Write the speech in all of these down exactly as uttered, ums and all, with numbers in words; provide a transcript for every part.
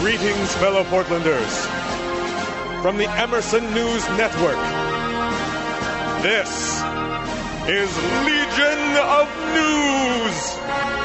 Greetings, fellow Portlanders. From the Emerson News Network, this is Legion of News.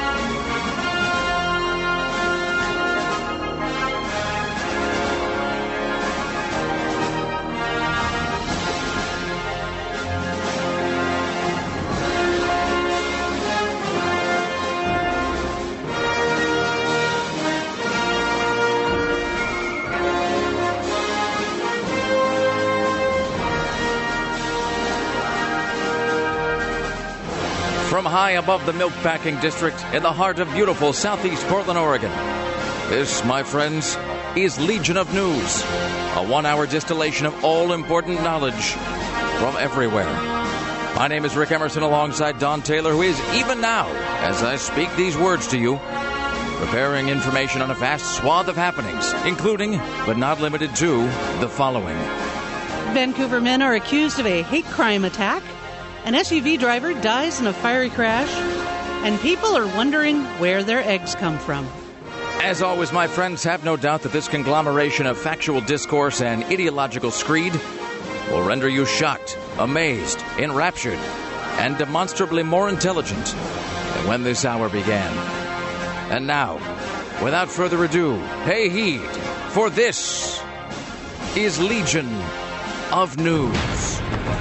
From high above the milk-packing district in the heart of beautiful southeast Portland, Oregon, this, my friends, is Legion of News, a one-hour distillation of all-important knowledge from everywhere. My name is Rick Emerson alongside Don Taylor, who is, even now, as I speak these words to you, preparing information on a vast swath of happenings, including, but not limited to, the following. Vancouver men are accused of a hate crime attack. An S U V driver dies in a fiery crash, and people are wondering where their eggs come from. As always, my friends, have no doubt that this conglomeration of factual discourse and ideological screed will render you shocked, amazed, enraptured, and demonstrably more intelligent than when this hour began. And now, without further ado, pay heed, for this is Legion of News.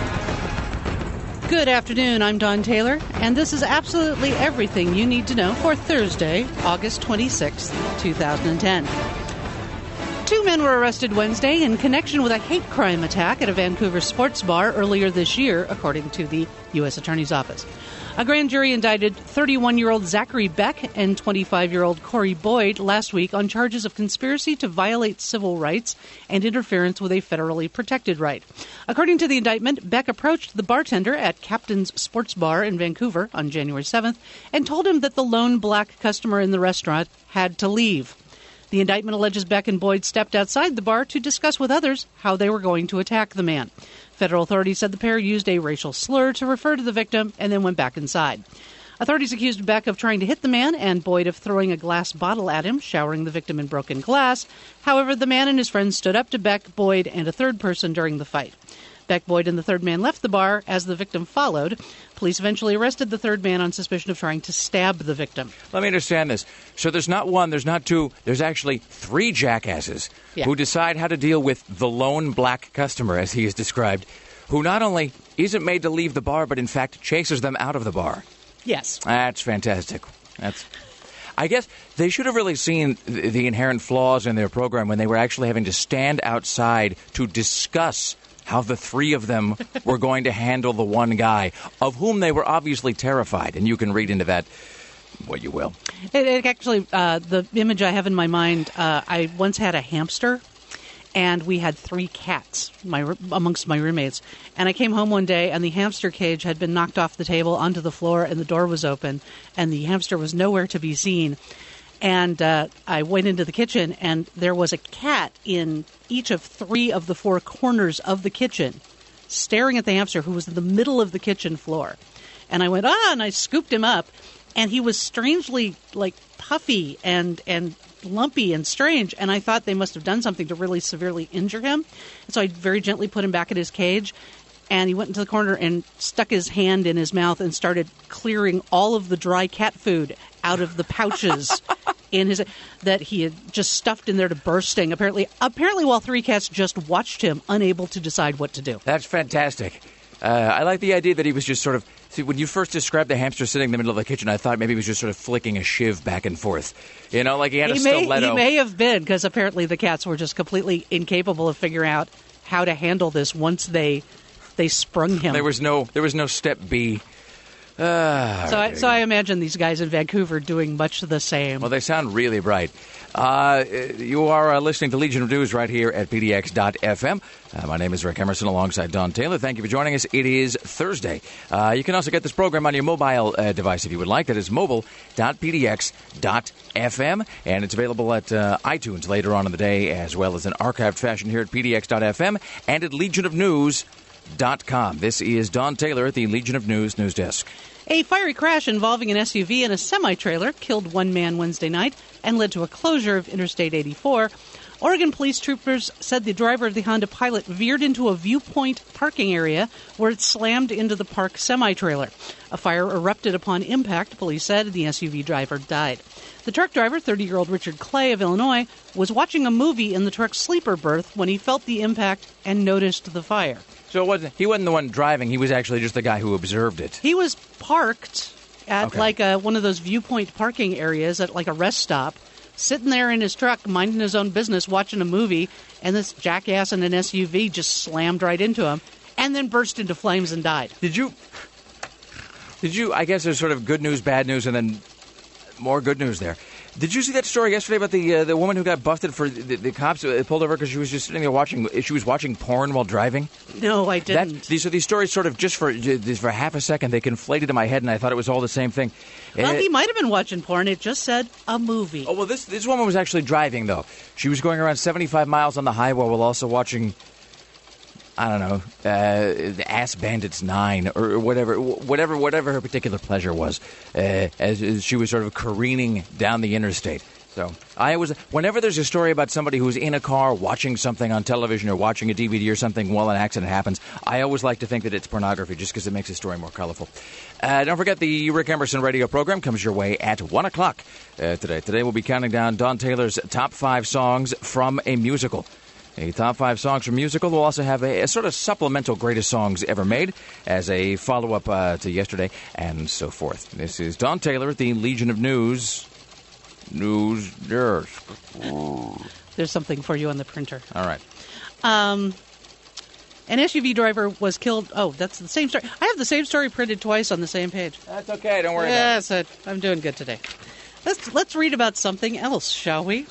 Good afternoon, I'm Don Taylor, and this is absolutely everything you need to know for Thursday, August twenty-sixth, two thousand ten. Two men were arrested Wednesday in connection with a hate crime attack at a Vancouver sports bar earlier this year, according to the U S Attorney's Office. A grand jury indicted thirty-one-year-old Zachary Beck and twenty-five-year-old Corey Boyd last week on charges of conspiracy to violate civil rights and interference with a federally protected right. According to the indictment, Beck approached the bartender at Captain's Sports Bar in Vancouver on January seventh and told him that the lone black customer in the restaurant had to leave. The indictment alleges Beck and Boyd stepped outside the bar to discuss with others how they were going to attack the man. Federal authorities said the pair used a racial slur to refer to the victim and then went back inside. Authorities accused Beck of trying to hit the man and Boyd of throwing a glass bottle at him, showering the victim in broken glass. However, the man and his friends stood up to Beck, Boyd, and a third person during the fight. Beck, Boyd, and the third man left the bar as the victim followed. Police eventually arrested the third man on suspicion of trying to stab the victim. Let me understand this. So there's not one, there's not two, there's actually three jackasses yeah. who decide how to deal with the lone black customer, as he is described, who not only isn't made to leave the bar, but in fact chases them out of the bar. Yes. That's fantastic. That's... I guess they should have really seen the inherent flaws in their program when they were actually having to stand outside to discuss how the three of them were going to handle the one guy, of whom they were obviously terrified. And you can read into that what you will. It, it actually, uh, the image I have in my mind, uh, I once had a hamster, and we had three cats my, amongst my roommates. And I came home one day, and the hamster cage had been knocked off the table onto the floor, and the door was open, and the hamster was nowhere to be seen. And uh, I went into the kitchen, and there was a cat in each of three of the four corners of the kitchen, staring at the hamster, who was in the middle of the kitchen floor. And I went, ah, and I scooped him up, and he was strangely, like, puffy and, and lumpy and strange, and I thought they must have done something to really severely injure him. And so I very gently put him back in his cage, and he went into the corner and stuck his hand in his mouth and started clearing all of the dry cat food out of the pouches in his that he had just stuffed in there to bursting. Apparently, apparently, while three cats just watched him, unable to decide what to do. That's fantastic. Uh, I like the idea that he was just sort of... See, when you first described the hamster sitting in the middle of the kitchen, I thought maybe he was just sort of flicking a shiv back and forth. You know, like he had a he may, stiletto. He may have been, because apparently the cats were just completely incapable of figuring out how to handle this once they they sprung him. There was no, there was no step B. Uh, so, I, so I imagine these guys in Vancouver doing much the same. Well, they sound really bright. Uh, you are uh, listening to Legion of News right here at P D X dot F M. Uh, my name is Rick Emerson alongside Don Taylor. Thank you for joining us. It is Thursday. Uh, you can also get this program on your mobile uh, device if you would like. That is mobile dot P D X dot F M. And it's available at uh, iTunes later on in the day, as well as in archived fashion here at P D X dot F M and at legion of news dot com. This is Don Taylor at the Legion of News News Desk. A fiery crash involving an S U V and a semi-trailer killed one man Wednesday night and led to a closure of Interstate eighty-four. Oregon police troopers said the driver of the Honda Pilot veered into a viewpoint parking area where it slammed into the park semi-trailer. A fire erupted upon impact, police said, and the S U V driver died. The truck driver, thirty-year-old Richard Clay of Illinois, was watching a movie in the truck's sleeper berth when he felt the impact and noticed the fire. So it wasn't, he wasn't the one driving. He was actually just the guy who observed it. He was parked at Okay. like a, one of those viewpoint parking areas at like a rest stop, sitting there in his truck, minding his own business, watching a movie, and this jackass in an S U V just slammed right into him and then burst into flames and died. Did you... Did you... I guess there's sort of good news, bad news, and then more good news there. Did you see that story yesterday about the uh, the woman who got busted for the, the cops uh, pulled over because she was just sitting there watching she was watching porn while driving? No, I didn't. That, these, so these stories sort of just for just for half a second they conflated in my head and I thought it was all the same thing. Well, Uh, he might have been watching porn. It just said a movie. Oh, well, this this woman was actually driving, though. She was going around seventy-five miles on the highway while also watching, I don't know, uh, the Ass Bandits nine or whatever, whatever, whatever her particular pleasure was, uh, as, as she was sort of careening down the interstate. So I was, whenever there's a story about somebody who's in a car watching something on television or watching a D V D or something while an accident happens, I always like to think that it's pornography just because it makes the story more colorful. Uh, don't forget the Rick Emerson radio program comes your way at one o'clock uh, today. Today we'll be counting down Don Taylor's top five songs from a musical. A top five songs from musical. We'll also have a, a sort of supplemental greatest songs ever made as a follow-up uh, to yesterday and so forth. This is Don Taylor at the Legion of News. News Desk. There's something for you on the printer. All right. Um, an S U V driver was killed. Oh, that's the same story. I have the same story printed twice on the same page. That's okay. Don't worry about Yes, I, I'm doing good today. Let's let's read about something else, shall we?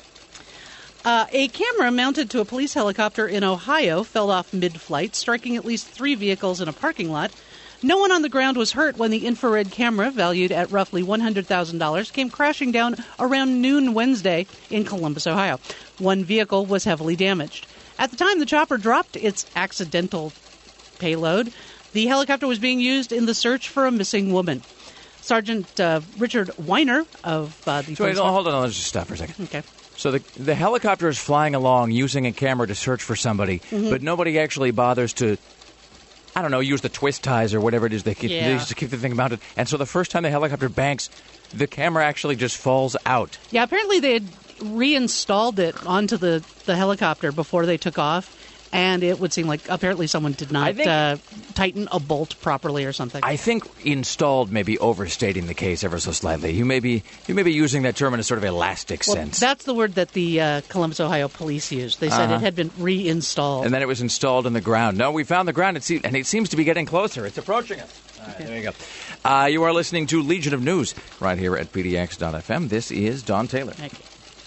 Uh, a camera mounted to a police helicopter in Ohio fell off mid-flight, striking at least three vehicles in a parking lot. No one on the ground was hurt when the infrared camera, valued at roughly one hundred thousand dollars, came crashing down around noon Wednesday in Columbus, Ohio. One vehicle was heavily damaged. At the time the chopper dropped its accidental payload, the helicopter was being used in the search for a missing woman. Sergeant uh, Richard Weiner of uh, the... So wait, hold on, let's just stop for a second. Okay. So the the helicopter is flying along using a camera to search for somebody, Mm-hmm. but nobody actually bothers to, I don't know, use the twist ties or whatever it is they keep, Yeah. they used to keep the thing mounted. And so the first time the helicopter banks, the camera actually just falls out. Yeah, apparently they had reinstalled it onto the, the helicopter before they took off, and it would seem like apparently someone did I not think- uh, tighten a bolt properly or something. I think installed may be overstating the case ever so slightly. You may be you may be using that term in a sort of elastic well, sense. that's the word that the uh, Columbus, Ohio police used. They said Uh-huh. it had been reinstalled. And then it was installed in the ground. No, we found the ground, it se- and it seems to be getting closer. It's approaching us. All right, there you go. Uh, you are listening to Legion of News right here at P D X dot F M. This is Don Taylor. Okay.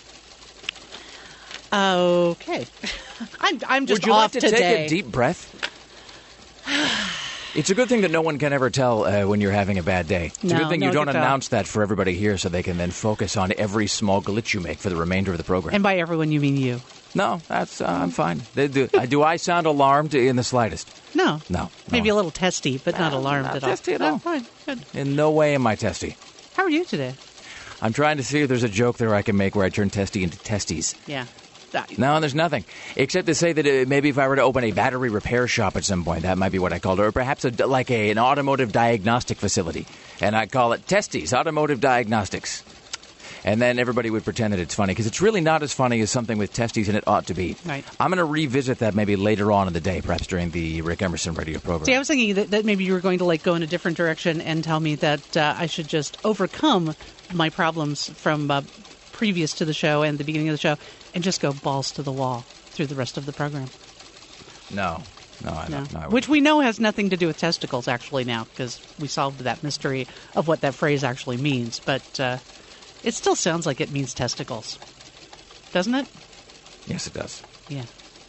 Okay. I'm, I'm just Would you off like to today. take a deep breath? It's a good thing that no one can ever tell uh, when you're having a bad day. It's a No, good thing no you don't one can tell. announce that for everybody here so they can then focus on every small glitch you make for the remainder of the program. And by everyone, you mean you. No, that's uh, I'm fine. They do, uh, do I sound alarmed in the slightest? No. No. Maybe no. a little testy, but not Uh, alarmed not at all. testy at No, all. fine. Good. In no way am I testy. How are you today? I'm trying to see if there's a joke there I can make where I turn testy into testes. Yeah. Uh, No, there's nothing. Except to say that uh, maybe if I were to open a battery repair shop at some point, that might be what I called it. Or perhaps a, like a, an automotive diagnostic facility. And I'd call it Testes, Automotive Diagnostics. And then everybody would pretend that it's funny. Because it's really not as funny as something with testes in it ought to be. Right. I'm going to revisit that maybe later on in the day, perhaps during the Rick Emerson radio program. See, I was thinking that, that maybe you were going to like go in a different direction and tell me that uh, I should just overcome my problems from uh, previous to the show and the beginning of the show and just go balls to the wall through the rest of the program. No. No, I No. don't. No, I Which we know has nothing to do with testicles, actually, now, because we solved that mystery of what that phrase actually means. But uh, it still sounds like it means testicles. Doesn't it? Yes, it does. Yeah.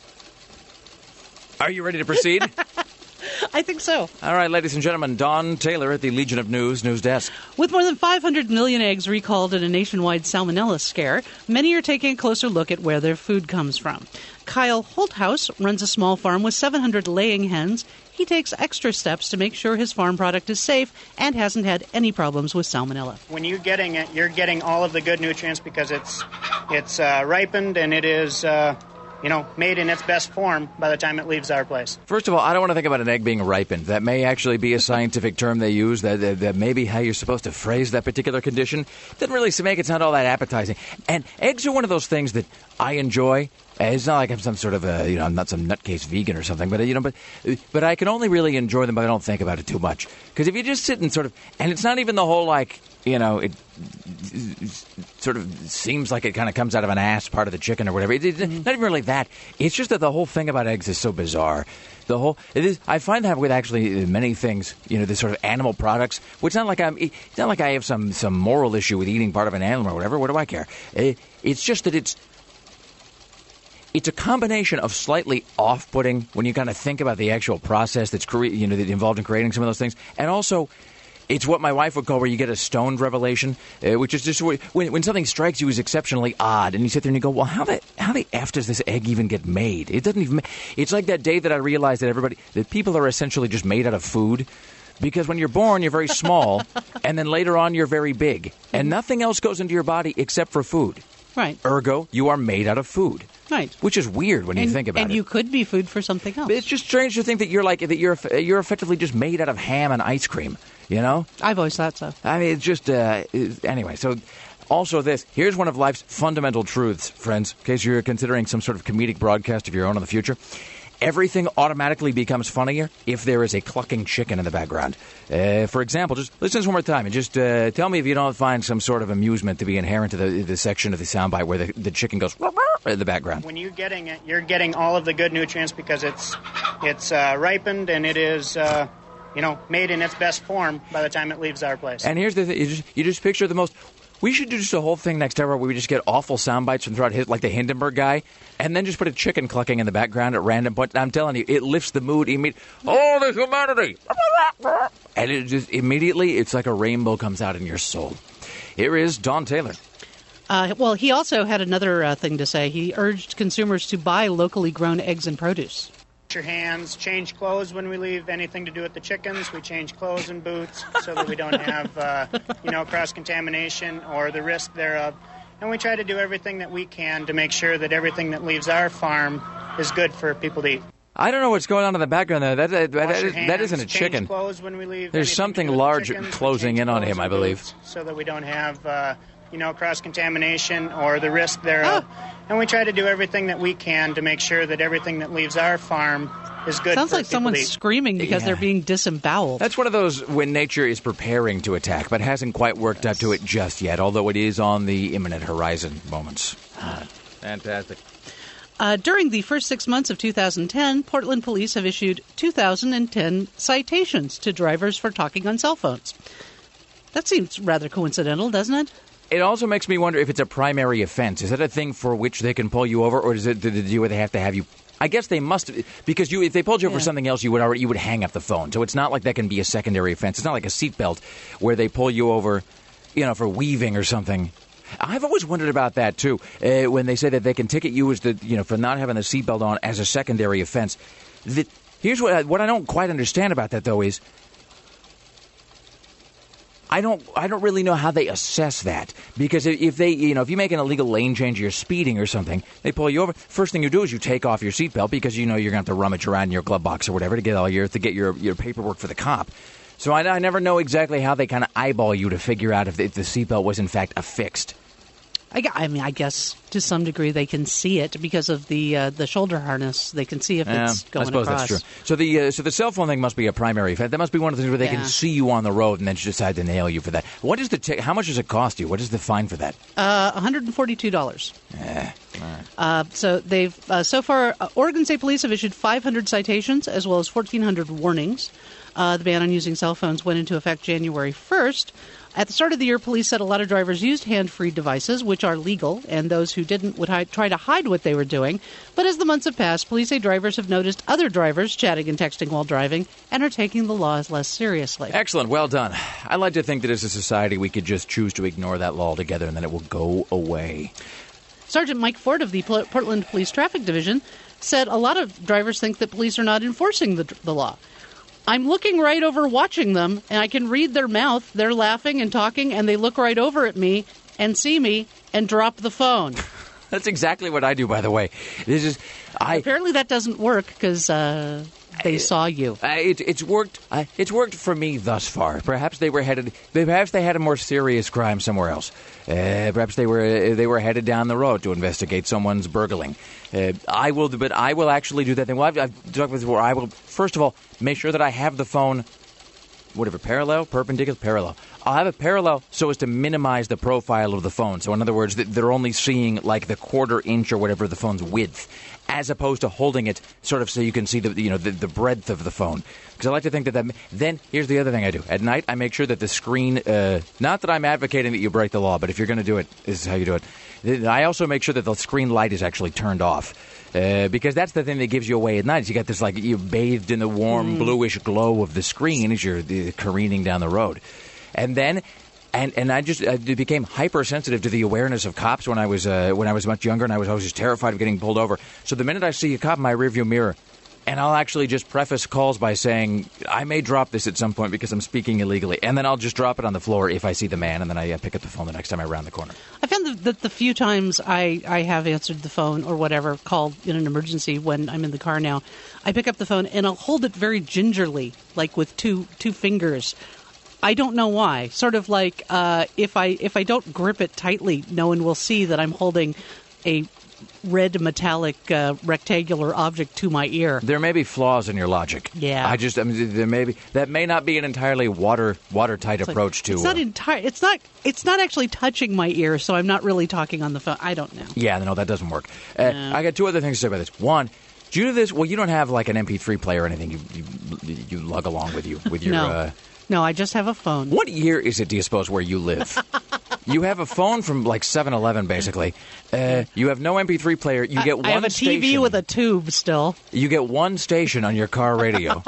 Are you ready to proceed? I think so. All right, ladies and gentlemen, Don Taylor at the Legion of News News Desk. With more than five hundred million eggs recalled in a nationwide salmonella scare, many are taking a closer look at where their food comes from. Kyle Holthouse runs a small farm with seven hundred laying hens. He takes extra steps to make sure his farm product is safe and hasn't had any problems with salmonella. When you're getting it, you're getting all of the good nutrients because it's it's uh, ripened and it is uh, you know, made in its best form by the time it leaves our place. First of all, I don't want to think about an egg being ripened. That may actually be a scientific term they use. That, that, that may be how you're supposed to phrase that particular condition. Doesn't really make it sound all that appetizing. And eggs are one of those things that I enjoy. It's not like I'm some sort of a, you know, I'm not some nutcase vegan or something, but, you know, but but I can only really enjoy them, but I don't think about it too much. Because if you just sit and sort of, and it's not even the whole, like, you know, it, it sort of seems like it kind of comes out of an ass part of the chicken or whatever. It, it's not even really that. It's just that the whole thing about eggs is so bizarre. The whole it is. I find that with actually many things, you know, the sort of animal products. Which not like I'm. It's not like I have some some moral issue with eating part of an animal or whatever. What do I care? It, it's just that it's. It's a combination of slightly off-putting when you kind of think about the actual process that's cre- you know that involved in creating some of those things, and also it's what my wife would call where you get a stoned revelation, uh, which is just when when something strikes you as exceptionally odd, and you sit there and you go, well, how the how the f does this egg even get made? It doesn't even. It's like that day that I realized that everybody that people are essentially just made out of food. Because when you're born, you're very small, and then later on, you're very big, and nothing else goes into your body except for food. Right. Ergo, you are made out of food. Right. Which is weird when and, you think about and it. And you could be food for something else. But it's just strange to think that you're like that you're you're effectively just made out of ham and ice cream. You know. I've always thought so. I mean, it's just uh, anyway. So, also this here's one of life's fundamental truths, friends. In case you're considering some sort of comedic broadcast of your own in the future. Everything automatically becomes funnier if there is a clucking chicken in the background. Uh, for example, just listen to this one more time and just uh, tell me if you don't find some sort of amusement to be inherent to the, the section of the soundbite where the, the chicken goes in the background. When you're getting it, you're getting all of the good nutrients because it's it's uh, ripened and it is, uh, you know, made in its best form by the time it leaves our place. And here's the thing: you just, you just picture the most. We should do just a whole thing next time where we just get awful sound bites from throughout his, like the Hindenburg guy, and then just put a chicken clucking in the background at random. But I'm telling you, it lifts the mood immediately. Oh, the humanity! And it just immediately, it's like a rainbow comes out in your soul. Here is Don Taylor. Uh, well, he also had another uh, thing to say. He urged consumers to buy locally grown eggs and produce. Your hands, change clothes when we leave anything to do with the chickens. We change clothes and boots so that we don't have, uh, you know, cross-contamination or the risk thereof. And we try to do everything that we can to make sure that everything that leaves our farm is good for people to eat. I don't know what's going on in the background there. That, that, that, hands, that isn't a chicken. Clothes when we leave There's something large chickens, closing in on him, I believe. So that we don't have, uh, you know, cross-contamination or the risk thereof. Oh. And we try to do everything that we can to make sure that everything that leaves our farm is good. Sounds for like someone's screaming because yeah. they're being disemboweled. That's one of those when nature is preparing to attack, but hasn't quite worked yes. up to it just yet, although it is on the imminent horizon moments. Uh, fantastic. Uh, during the first six months of two thousand ten, Portland police have issued two thousand ten citations to drivers for talking on cell phones. That seems rather coincidental, doesn't it? It also makes me wonder if it's a primary offense. Is that a thing for which they can pull you over, or is it to do where they have to have you? I guess they must, because you, if they pulled you over yeah. for something else, you would already you would hang up the phone. So it's not like that can be a secondary offense. It's not like a seatbelt where they pull you over, you know, for weaving or something. I've always wondered about that too. Uh, when they say that they can ticket you as the, you know, for not having the seatbelt on as a secondary offense. The, here's what I, what I don't quite understand about that though is. I don't. I don't really know how they assess that because if they, you know, if you make an illegal lane change, or you're speeding or something, they pull you over. First thing you do is you take off your seatbelt because you know you're going to have to rummage around in your glove box or whatever to get all your to get your your paperwork for the cop. So I, I never know exactly how they kind of eyeball you to figure out if the, if the seatbelt was in fact affixed. I, I mean, I guess to some degree they can see it because of the uh, the shoulder harness. They can see if yeah, it's going I suppose across. That's true. So the uh, so the cell phone thing must be a primary offense. That must be one of the things where they yeah. can see you on the road and then decide to nail you for that. What is the t- how much does it cost you? What is the fine for that? Uh, one hundred forty-two dollars. Eh, all right. Uh, so they've uh, so far uh, Oregon State Police have issued five hundred citations as well as fourteen hundred warnings. Uh, the ban on using cell phones went into effect January first. At the start of the year, police said a lot of drivers used hand-free devices, which are legal, and those who didn't would hi- try to hide what they were doing. But as the months have passed, police say drivers have noticed other drivers chatting and texting while driving and are taking the laws less seriously. Excellent. Well done. I like to think that as a society we could just choose to ignore that law altogether and then it will go away. Sergeant Mike Ford of the Portland Police Traffic Division said a lot of drivers think that police are not enforcing the, the law. I'm looking right over watching them, and I can read their mouth. They're laughing and talking, and they look right over at me and see me and drop the phone. That's exactly what I do, by the way. This is I. Apparently that doesn't work because uh, they saw you. Uh, it, it's worked. Uh, it's worked for me thus far. Perhaps they were headed. Perhaps they had a more serious crime somewhere else. Uh, perhaps they were. They were headed down the road to investigate someone's burgling. Uh, I will, but I will actually do that thing. Well, I've, I've talked with before. I will first of all make sure that I have the phone, whatever, parallel, perpendicular, parallel. I'll have it parallel so as to minimize the profile of the phone. So in other words, they're only seeing like the quarter inch or whatever the phone's width, as opposed to holding it sort of so you can see the you know the, the breadth of the phone. Because I like to think that that. Then here's the other thing I do at night. I make sure that the screen. Uh, not that I'm advocating that you break the law, but if you're going to do it, this is how you do it. I also make sure that the screen light is actually turned off. Uh, because that's the thing that gives you away at night. Is you got this like you're bathed in the warm mm. bluish glow of the screen as you're uh, careening down the road. And then, and and I just I became hypersensitive to the awareness of cops when I was uh, when I was much younger, and I was always just terrified of getting pulled over. So the minute I see a cop in my rearview mirror, and I'll actually just preface calls by saying I may drop this at some point because I'm speaking illegally, and then I'll just drop it on the floor if I see the man, and then I uh, pick up the phone the next time I round the corner. I found that the, the few times I, I have answered the phone or whatever, called in an emergency when I'm in the car now, I pick up the phone and I'll hold it very gingerly, like with two two fingers. I don't know why. Sort of like uh, if I if I don't grip it tightly, no one will see that I'm holding a red metallic uh, rectangular object to my ear. There may be flaws in your logic. Yeah, I just I mean there may be that may not be an entirely water watertight it's approach like, to. It's not uh, entire. It's not. It's not actually touching my ear, so I'm not really talking on the phone. I don't know. Yeah, no, that doesn't work. Uh, No. I got two other things to say about this. One. Do you do this? Well, you don't have like an M P three player or anything you you, you lug along with you with your. No. Uh, No, I just have a phone. What year is it, do you suppose, where you live? You have a phone from like seven eleven, basically. Uh, you have no M P three player. You get I, one I have a T V station. with a tube still. You get one station on your car radio.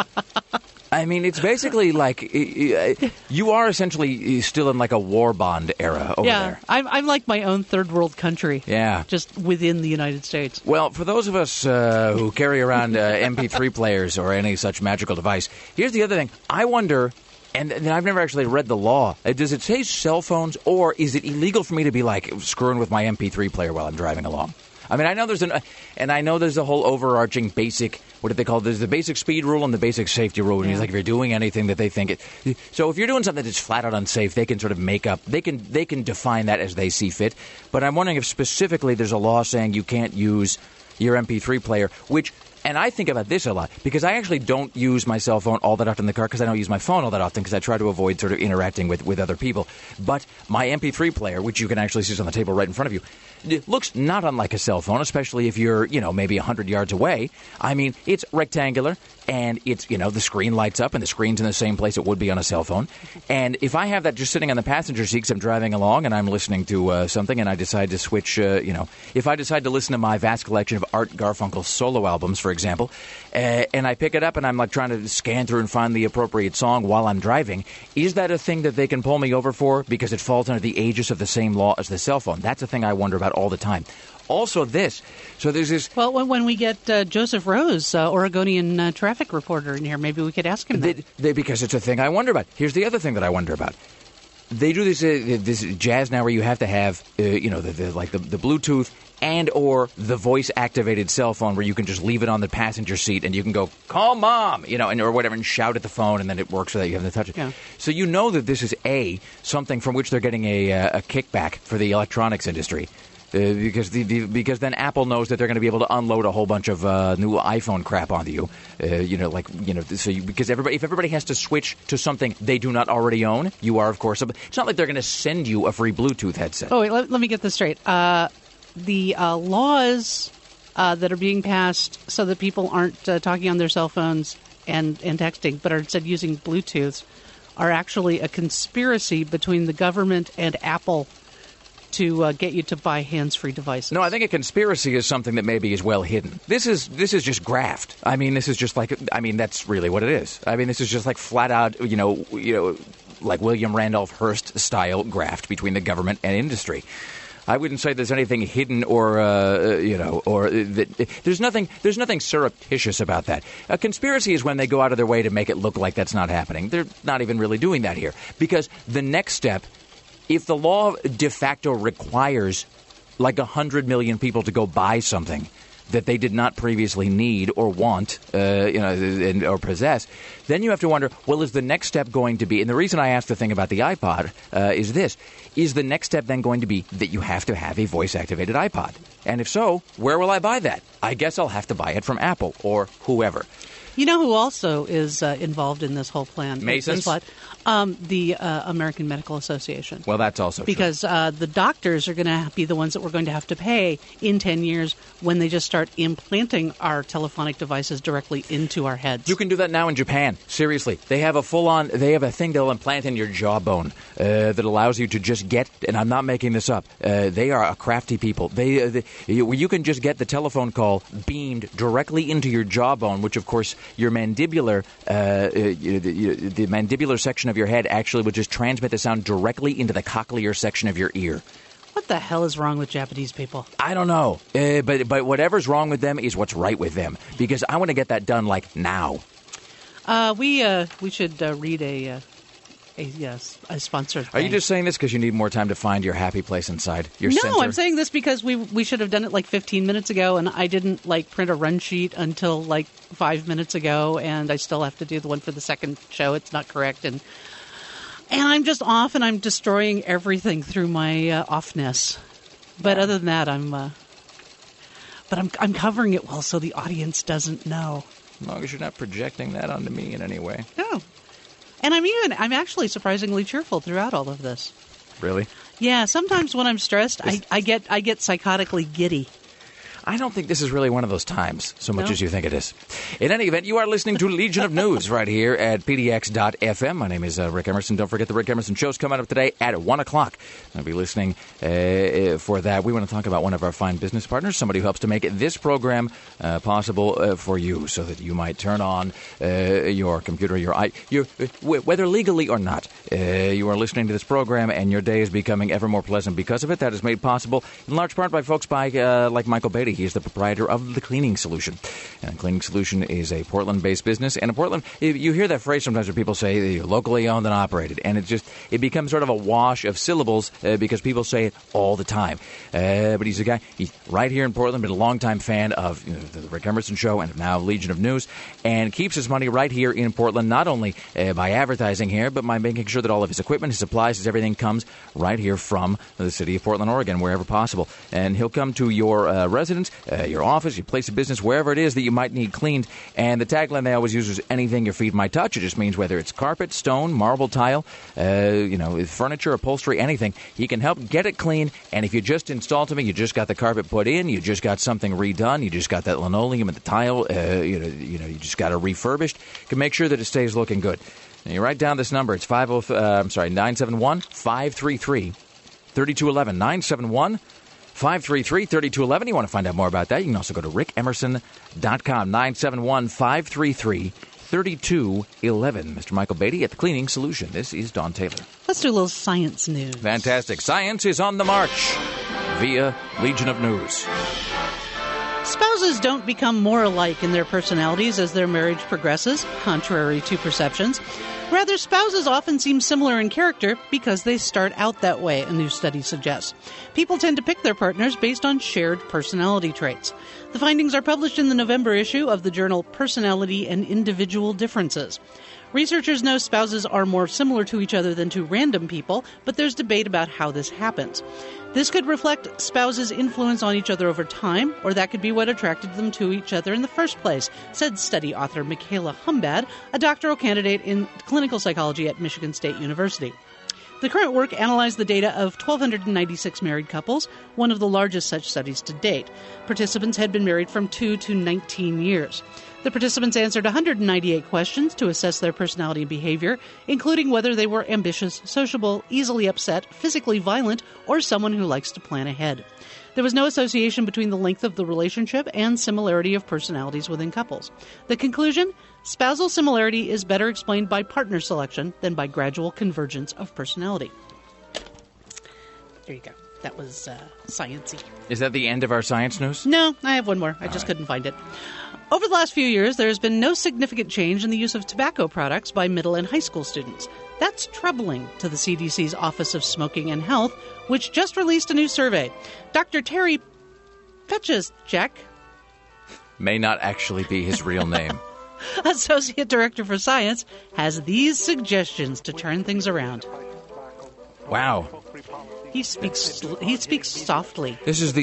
I mean, it's basically like uh, you are essentially still in like a war bond era over yeah, there. I'm, I'm like my own third world country. Yeah. Just within the United States. Well, for those of us uh, who carry around uh, M P three players or any such magical device, here's the other thing. I wonder, and, and I've never actually read the law, uh, does it say cell phones, or is it illegal for me to be like screwing with my M P three player while I'm driving along? I mean, I know there's an, uh, and I know there's a whole overarching basic, what do they call it? There's the basic speed rule and the basic safety rule. And Yeah. he's like, if you're doing anything that they think it, so if you're doing something that's flat out unsafe, they can sort of make up, they can they can define that as they see fit. But I'm wondering if specifically there's a law saying you can't use your M P three player, which. And I think about this a lot because I actually don't use my cell phone all that often in the car because I don't use my phone all that often because I try to avoid sort of interacting with, with other people. But my M P three player, which you can actually see on the table right in front of you, it looks not unlike a cell phone, especially if you're, you know, maybe one hundred yards away. I mean, it's rectangular and it's, you know, the screen lights up and the screen's in the same place it would be on a cell phone. And if I have that just sitting on the passenger seat because I'm driving along and I'm listening to uh, something and I decide to switch, uh, you know, if I decide to listen to my vast collection of Art Garfunkel solo albums, for example, uh, and I pick it up and I'm like trying to scan through and find the appropriate song while I'm driving, is that a thing that they can pull me over for because it falls under the aegis of the same law as the cell phone? That's a thing I wonder about all the time. Also this, so there's this... Well, when, when we get uh, Joseph Rose, uh, Oregonian uh, traffic reporter in here, maybe we could ask him that. They, they, because it's a thing I wonder about. Here's the other thing that I wonder about. They do this uh, this jazz now where you have to have, uh, you know, the, the, like the, the Bluetooth and or the voice-activated cell phone where you can just leave it on the passenger seat and you can go, call mom, you know, and or whatever, and shout at the phone, and then it works so that you have to touch it. Yeah. So you know that this is, A, something from which they're getting a, a kickback for the electronics industry. Uh, because the, the because then Apple knows that they're going to be able to unload a whole bunch of uh, new iPhone crap onto you, uh, you know, like you know, so you, because everybody if everybody has to switch to something they do not already own, you are of course. It's not like they're going to send you a free Bluetooth headset. Oh, wait, let, let me get this straight. Uh, the uh, laws uh, that are being passed so that people aren't uh, talking on their cell phones and, and texting, but are instead using Bluetooth, are actually a conspiracy between the government and Apple to uh, get you to buy hands-free devices. No, I think a conspiracy is something that maybe is well hidden. This is this is just graft. I mean, this is just like I mean, that's really what it is. I mean, this is just like flat out, you know, you know, like William Randolph Hearst style graft between the government and industry. I wouldn't say there's anything hidden or, uh, you know, or uh, that, there's nothing there's nothing surreptitious about that. A conspiracy is when they go out of their way to make it look like that's not happening. They're not even really doing that here because the next step. If the law de facto requires like one hundred million people to go buy something that they did not previously need or want, uh, you know, and, or possess, then you have to wonder, well, is the next step going to be, and the reason I asked the thing about the iPod uh, is this, is the next step then going to be that you have to have a voice-activated iPod? And if so, where will I buy that? I guess I'll have to buy it from Apple or whoever. You know who also is uh, involved in this whole plan? Masons? Um, the uh, American Medical Association. Well, that's also because true. uh, the doctors are going to be the ones that we're going to have to pay in ten years when they just start implanting our telephonic devices directly into our heads. You can do that now in Japan. Seriously. They have a full-on, they have a thing they'll implant in your jawbone uh, that allows you to just get, and I'm not making this up, uh, they are a crafty people. They, uh, they you, you can just get the telephone call beamed directly into your jawbone, which, of course, your mandibular, uh, uh, the, the mandibular section of your head actually would just transmit the sound directly into the cochlear section of your ear. What the hell is wrong with Japanese people? I don't know. Uh, but but whatever's wrong with them is what's right with them. Because I want to get that done, like, now. Uh, we uh, we should uh, read a, uh, a, yes, a sponsored thing. Are you just saying this because you need more time to find your happy place inside? Your no, center? I'm saying this because we we should have done it like fifteen minutes ago, and I didn't, like, print a run sheet until, like, five minutes ago, and I still have to do the one for the second show. It's not correct, and... And I'm just off, and I'm destroying everything through my uh, offness. But other than that, I'm, uh, but I'm I'm covering it well, so the audience doesn't know. As long as you're not projecting that onto me in any way. No, and I'm even I'm actually surprisingly cheerful throughout all of this. Really? Yeah. Sometimes when I'm stressed, I, I get I get psychotically giddy. I don't think this is really one of those times, so much No? as you think it is. In any event, you are listening to Legion of News right here at P D X dot F M. My name is uh, Rick Emerson. Don't forget the Rick Emerson Show's coming up today at one o'clock. I'll be listening uh, for that. We want to talk about one of our fine business partners, somebody who helps to make this program uh, possible uh, for you so that you might turn on uh, your computer, your, i your uh, whether legally or not. Uh, you are listening to this program, and your day is becoming ever more pleasant because of it. That is made possible in large part by folks by, uh, like Michael Beatty. He is the proprietor of The Cleaning Solution. And Cleaning Solution is a Portland-based business. And in Portland, you hear that phrase sometimes where people say locally owned and operated. And it just it becomes sort of a wash of syllables uh, because people say it all the time. Uh, but he's a guy, he's right here in Portland, been a longtime fan of you know, the Rick Emerson Show and now Legion of News, and keeps his money right here in Portland, not only uh, by advertising here, but by making sure that all of his equipment, his supplies, his everything comes right here from the city of Portland, Oregon, wherever possible. And he'll come to your uh, residence, uh, your office, your place of business, wherever it is that you might need cleaned. And the tagline they always use is anything your feet might touch. It just means whether it's carpet, stone, marble, tile, uh, you know, furniture, upholstery, anything. He can help get it clean. And if you just installed something, you just got the carpet put in, you just got something redone, you just got that linoleum and the tile, uh, you know, you know, you just got it refurbished, you can make sure that it stays looking good. And you write down this number. It's five oh, uh, I'm sorry, nine seven one, five three three, three two one one, nine seven one, five three three, three two one one. You want to find out more about that, you can also go to rick emerson dot com, nine seven one, five three three, three two one one. Mister Michael Beatty at The Cleaning Solution. This is Don Taylor. Let's do a little science news. Fantastic. Science is on the march via Legion of News. Spouses don't become more alike in their personalities as their marriage progresses, contrary to perceptions. Rather, spouses often seem similar in character because they start out that way, a new study suggests. People tend to pick their partners based on shared personality traits. The findings are published in the November issue of the journal Personality and Individual Differences. Researchers know spouses are more similar to each other than to random people, but there's debate about how this happens. This could reflect spouses' influence on each other over time, or that could be what attracted them to each other in the first place, said study author Michaela Humbad, a doctoral candidate in clinical psychology at Michigan State University. The current work analyzed the data of one thousand two hundred ninety-six married couples, one of the largest such studies to date. Participants had been married from two to nineteen years. The participants answered one hundred ninety-eight questions to assess their personality and behavior, including whether they were ambitious, sociable, easily upset, physically violent, or someone who likes to plan ahead. There was no association between the length of the relationship and similarity of personalities within couples. The conclusion? Spousal similarity is better explained by partner selection than by gradual convergence of personality. There you go. That was uh, science-y. Is that the end of our science news? No, I have one more. I just couldn't find it. Over the last few years, there has been no significant change in the use of tobacco products by middle and high school students. That's troubling to the C D C's Office of Smoking and Health, which just released a new survey. Doctor Terry Petchacek, may not actually be his real name. Associate Director for Science, has these suggestions to turn things around. Wow. He speaks he speaks softly. This is the...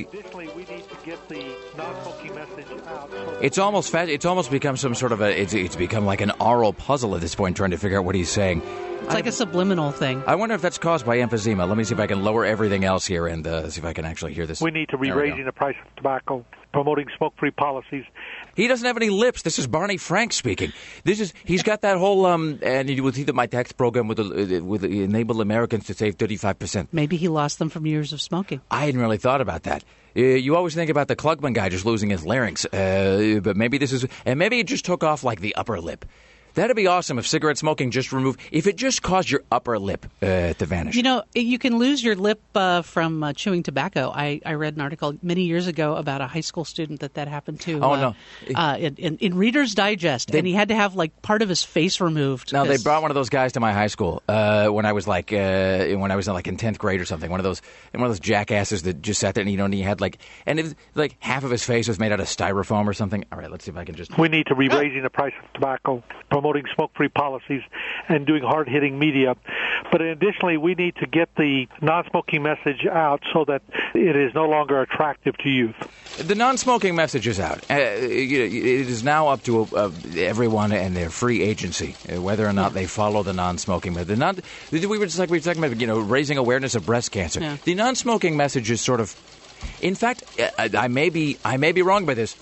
It's almost fa- it's almost become some sort of a... It's, it's become like an oral puzzle at this point, trying to figure out what he's saying. It's like I, a subliminal thing. I wonder if that's caused by emphysema. Let me see if I can lower everything else here and uh, see if I can actually hear this. We need to be raising the price of tobacco, promoting smoke-free policies. He doesn't have any lips. This is Barney Frank speaking. This is he's got that whole um and you will see that my tax program would uh, would enable Americans to save thirty-five percent. Maybe he lost them from years of smoking. I hadn't really thought about that. Uh, you always think about the Klugman guy just losing his larynx, uh, but maybe this is and maybe it just took off like the upper lip. That'd be awesome if cigarette smoking just removed, if it just caused your upper lip uh, to vanish. You know, you can lose your lip uh, from uh, chewing tobacco. I, I read an article many years ago about a high school student that that happened to. Oh, uh, no. Uh, in, in, in Reader's Digest. They, and he had to have, like, part of his face removed. No, they brought one of those guys to my high school uh, when I was, like, uh, when I was in, like, in tenth grade or something. One of those one of those jackasses that just sat there and, you know, and he had, like, and it, like, half of his face was made out of styrofoam or something. All right, let's see if I can just... We need to be raising the price of tobacco, promoting smoke-free policies. policies and doing hard-hitting media. But additionally, we need to get the non-smoking message out so that it is no longer attractive to youth. The non-smoking message is out. Uh, it is now up to uh, everyone and their free agency, uh, whether or not yeah. they follow the non-smoking method. Not, we were just like we were talking about, you know, raising awareness of breast cancer. Yeah. The non-smoking message is sort of, in fact, I, I may be I may be wrong by this.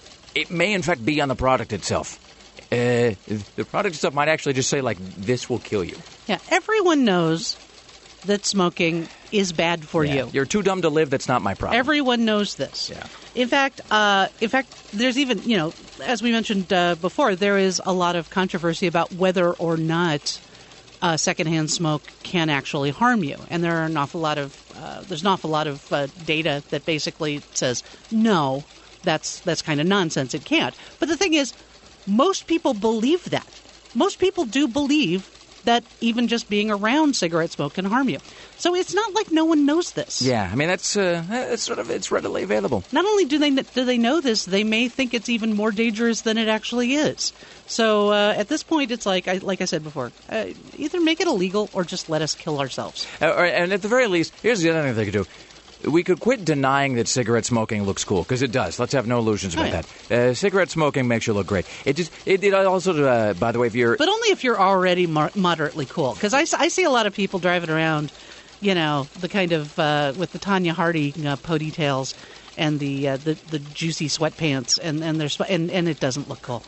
It may in fact be on the product itself. Uh, the product stuff might actually just say, like, this will kill you. Yeah, everyone knows that smoking is bad for yeah. you. You're too dumb to live. That's not my problem. Everyone knows this. Yeah. In fact, uh, in fact, there's even, you know, as we mentioned uh, before, there is a lot of controversy about whether or not uh, secondhand smoke can actually harm you. And there are an awful lot of uh, there's an awful lot of uh, data that basically says no, that's that's kind of nonsense. It can't. But the thing is, most people believe that. Most people do believe that even just being around cigarette smoke can harm you. So it's not like no one knows this. Yeah, I mean, that's uh, it's sort of it's readily available. Not only do they do they know this, they may think it's even more dangerous than it actually is. So uh, at this point, it's like I, like I said before, uh, either make it illegal or just let us kill ourselves. Uh, and at the very least, here's the other thing they could do. We could quit denying that cigarette smoking looks cool, because it does. Let's have no illusions about oh, yeah. that. Uh, cigarette smoking makes you look great. It just, it, it also, uh, by the way, if you're... But only if you're already mar- moderately cool. Because I, I see a lot of people driving around, you know, the kind of, uh, with the Tanya Hardy uh, ponytails and the, uh, the the juicy sweatpants, and, and, they're, and, and it doesn't look cool.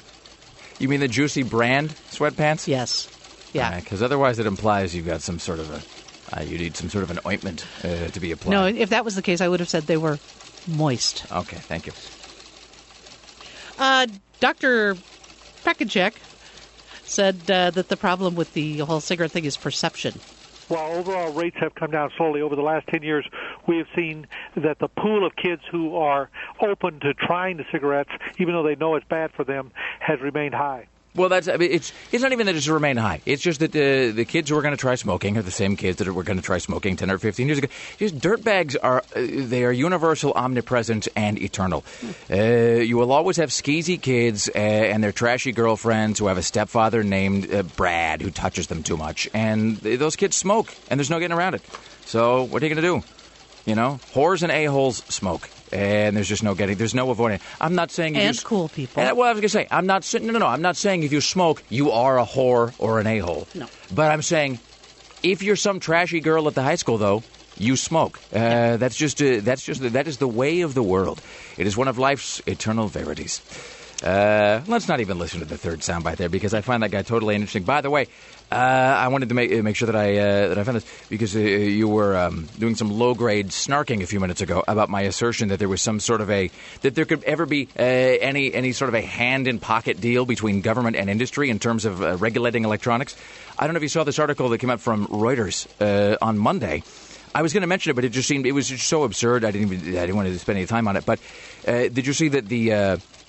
You mean the Juicy brand sweatpants? Yes. Yeah. Because right, otherwise it implies you've got some sort of a... Uh, you need some sort of an ointment uh, to be applied. No, if that was the case, I would have said they were moist. Okay, thank you. Uh, Doctor Petchacek said uh, that the problem with the whole cigarette thing is perception. While overall rates have come down slowly over the last ten years, we have seen that the pool of kids who are open to trying the cigarettes, even though they know it's bad for them, has remained high. Well, that's I mean, it's it's not even that it's remained high. It's just that the the kids who are going to try smoking are the same kids that were going to try smoking ten or fifteen years ago. Just dirtbags are uh, they are universal, omnipresent, and eternal. Uh, you will always have skeezy kids uh, and their trashy girlfriends who have a stepfather named uh, Brad who touches them too much, and th- those kids smoke, and there's no getting around it. So what are you going to do? You know, whores and a-holes smoke. And there's just no getting, there's no avoiding it. I'm not saying... And you, cool people. And, well, I was going to say, I'm not, no, no, no, I'm not saying if you smoke, you are a whore or an a-hole. No. But I'm saying, if you're some trashy girl at the high school, though, you smoke. Uh, yeah. That's just, uh, that's just, that is the way of the world. It is one of life's eternal verities. Uh, let's not even listen to the third soundbite there, because I find that guy totally interesting. By the way, uh, I wanted to make make sure that I uh, that I found this, because uh, you were um, doing some low grade snarking a few minutes ago about my assertion that there was some sort of a that there could ever be uh, any any sort of a hand in pocket deal between government and industry in terms of uh, regulating electronics. I don't know if you saw this article that came out from Reuters uh, on Monday. I was going to mention it, but it just seemed it was just so absurd. I didn't even I didn't want to spend any time on it. But uh, did you see that the uh,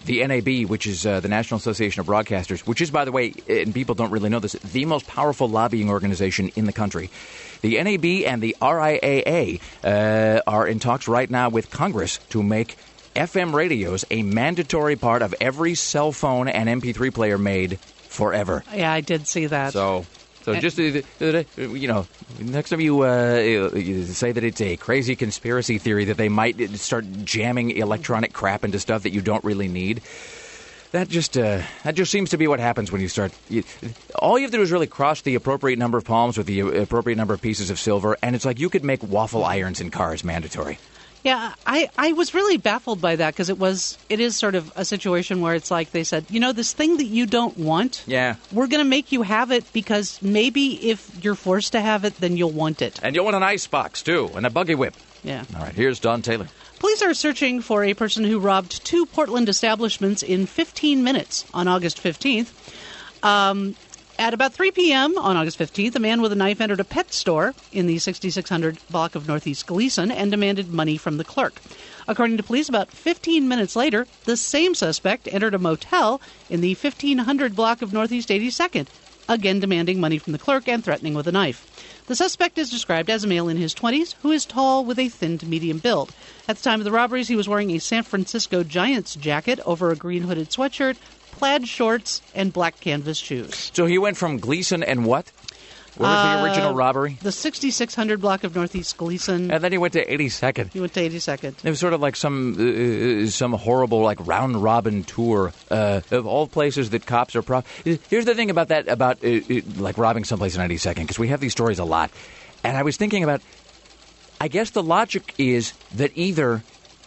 the N A B, which is uh, the National Association of Broadcasters, which is, by the way, and people don't really know this, the most powerful lobbying organization in the country. The N A B and the R I A A uh, are in talks right now with Congress to make F M radios a mandatory part of every cell phone and M P three player made forever. Yeah, I did see that. So... So just, uh, you know, next time you, uh, you say that it's a crazy conspiracy theory that they might start jamming electronic crap into stuff that you don't really need, that just uh, that just seems to be what happens when you start. You, all you have to do is really cross the appropriate number of palms with the appropriate number of pieces of silver, and it's like you could make waffle irons in cars mandatory. Yeah, I, I was really baffled by that because it was it is sort of a situation where it's like they said, you know, this thing that you don't want, yeah, we're going to make you have it because maybe if you're forced to have it, then you'll want it. And you'll want an ice box, too, and a buggy whip. Yeah. All right, here's Don Taylor. Police are searching for a person who robbed two Portland establishments in fifteen minutes on August fifteenth. Um... At about three p.m. on August fifteenth, a man with a knife entered a pet store in the sixty-six hundred block of Northeast Gleason and demanded money from the clerk. According to police, about fifteen minutes later, the same suspect entered a motel in the fifteen hundred block of Northeast eighty-second, again demanding money from the clerk and threatening with a knife. The suspect is described as a male in his twenties who is tall with a thin to medium build. At the time of the robberies, he was wearing a San Francisco Giants jacket over a green hooded sweatshirt, plaid shorts, and black canvas shoes. So he went from Gleason and what? Where was uh, the original robbery? The sixty-six hundred block of Northeast Gleason. And then he went to eighty-second. He went to eighty-second. It was sort of like some uh, some horrible like round robin tour uh, of all places that cops are. Pro- Here's the thing about that about uh, uh, like robbing someplace in eighty-second, because we have these stories a lot, and I was thinking about. I guess the logic is that either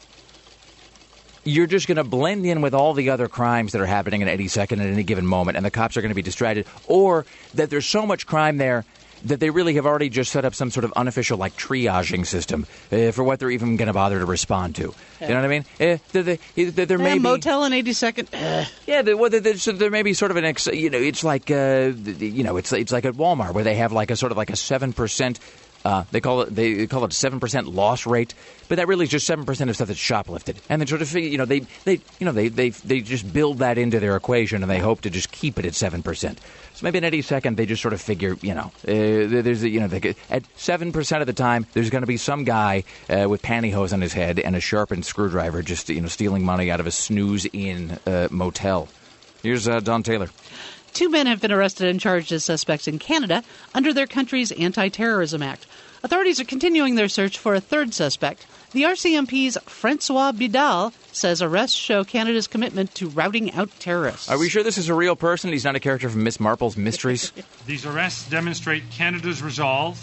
you're just going to blend in with all the other crimes that are happening in eighty-second at any given moment, and the cops are going to be distracted, or that there's so much crime there that they really have already just set up some sort of unofficial, like, triaging system uh, for what they're even going to bother to respond to. Yeah. You know what I mean? Uh, there, there, there, there may yeah, be motel in eighty-second. Uh. Yeah, there, well, there, so there may be sort of an, ex, you know, it's like, uh, you know, it's it's like at Walmart where they have like a sort of like a seven percent. Uh, they call it they call it seven percent loss rate, but that really is just seven percent of stuff that's shoplifted. And they sort of figure, you know, they, they you know they, they they just build that into their equation, and they hope to just keep it at seven percent. So maybe in any second they just sort of figure, you know, uh, there's a, you know they, at seven percent of the time there's going to be some guy uh, with pantyhose on his head and a sharpened screwdriver just you know stealing money out of a snooze-in uh, motel. Here's uh, Don Taylor. Two men have been arrested and charged as suspects in Canada under their country's Anti-Terrorism Act. Authorities are continuing their search for a third suspect. The R C M P's Francois Bidal says arrests show Canada's commitment to routing out terrorists. Are we sure this is a real person? He's not a character from Miss Marple's Mysteries? These arrests demonstrate Canada's resolve.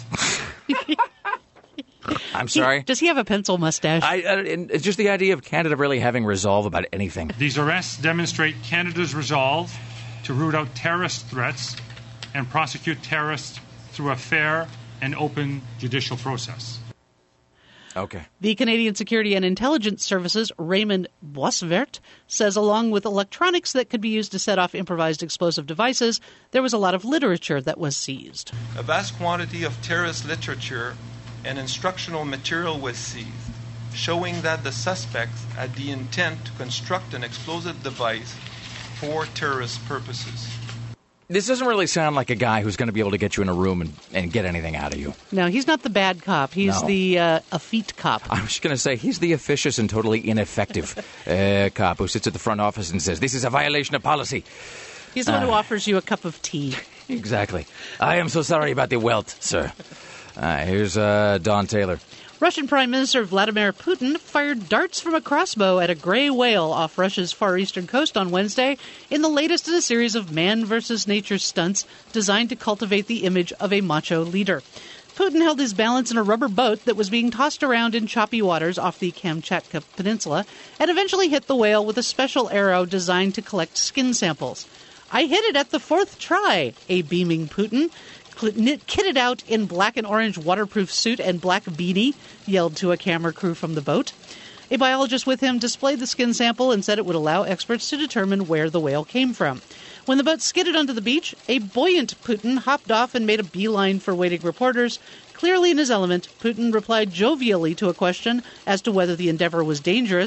I'm sorry? He, does he have a pencil mustache? I, I, it's just the idea of Canada really having resolve about anything. These arrests demonstrate Canada's resolve to root out terrorist threats and prosecute terrorists through a fair and open judicial process. Okay. The Canadian Security and Intelligence Services, Raymond Boisvert, says along with electronics that could be used to set off improvised explosive devices, there was a lot of literature that was seized. A vast quantity of terrorist literature and instructional material was seized, showing that the suspects had the intent to construct an explosive device for terrorist purposes. This doesn't really sound like a guy who's going to be able to get you in a room and, and get anything out of you. No, he's not the bad cop. He's No. the uh, effete cop. I was going to say, he's the officious and totally ineffective uh, cop who sits at the front office and says, this is a violation of policy. He's the one who offers you a cup of tea. Exactly. I am so sorry about the welt, sir. Uh, here's uh, Don Taylor. Russian Prime Minister Vladimir Putin fired darts from a crossbow at a gray whale off Russia's far eastern coast on Wednesday in the latest in a series of man versus nature stunts designed to cultivate the image of a macho leader. Putin held his balance in a rubber boat that was being tossed around in choppy waters off the Kamchatka Peninsula and eventually hit the whale with a special arrow designed to collect skin samples. I hit it at the fourth try, a beaming Putin, kitted out in black and orange waterproof suit and black beanie, yelled to a camera crew from the boat. A biologist with him displayed the skin sample and said it would allow experts to determine where the whale came from. When the boat skidded onto the beach, a buoyant Putin hopped off and made a beeline for waiting reporters. Clearly in his element, Putin replied jovially to a question as to whether the endeavor was dangerous.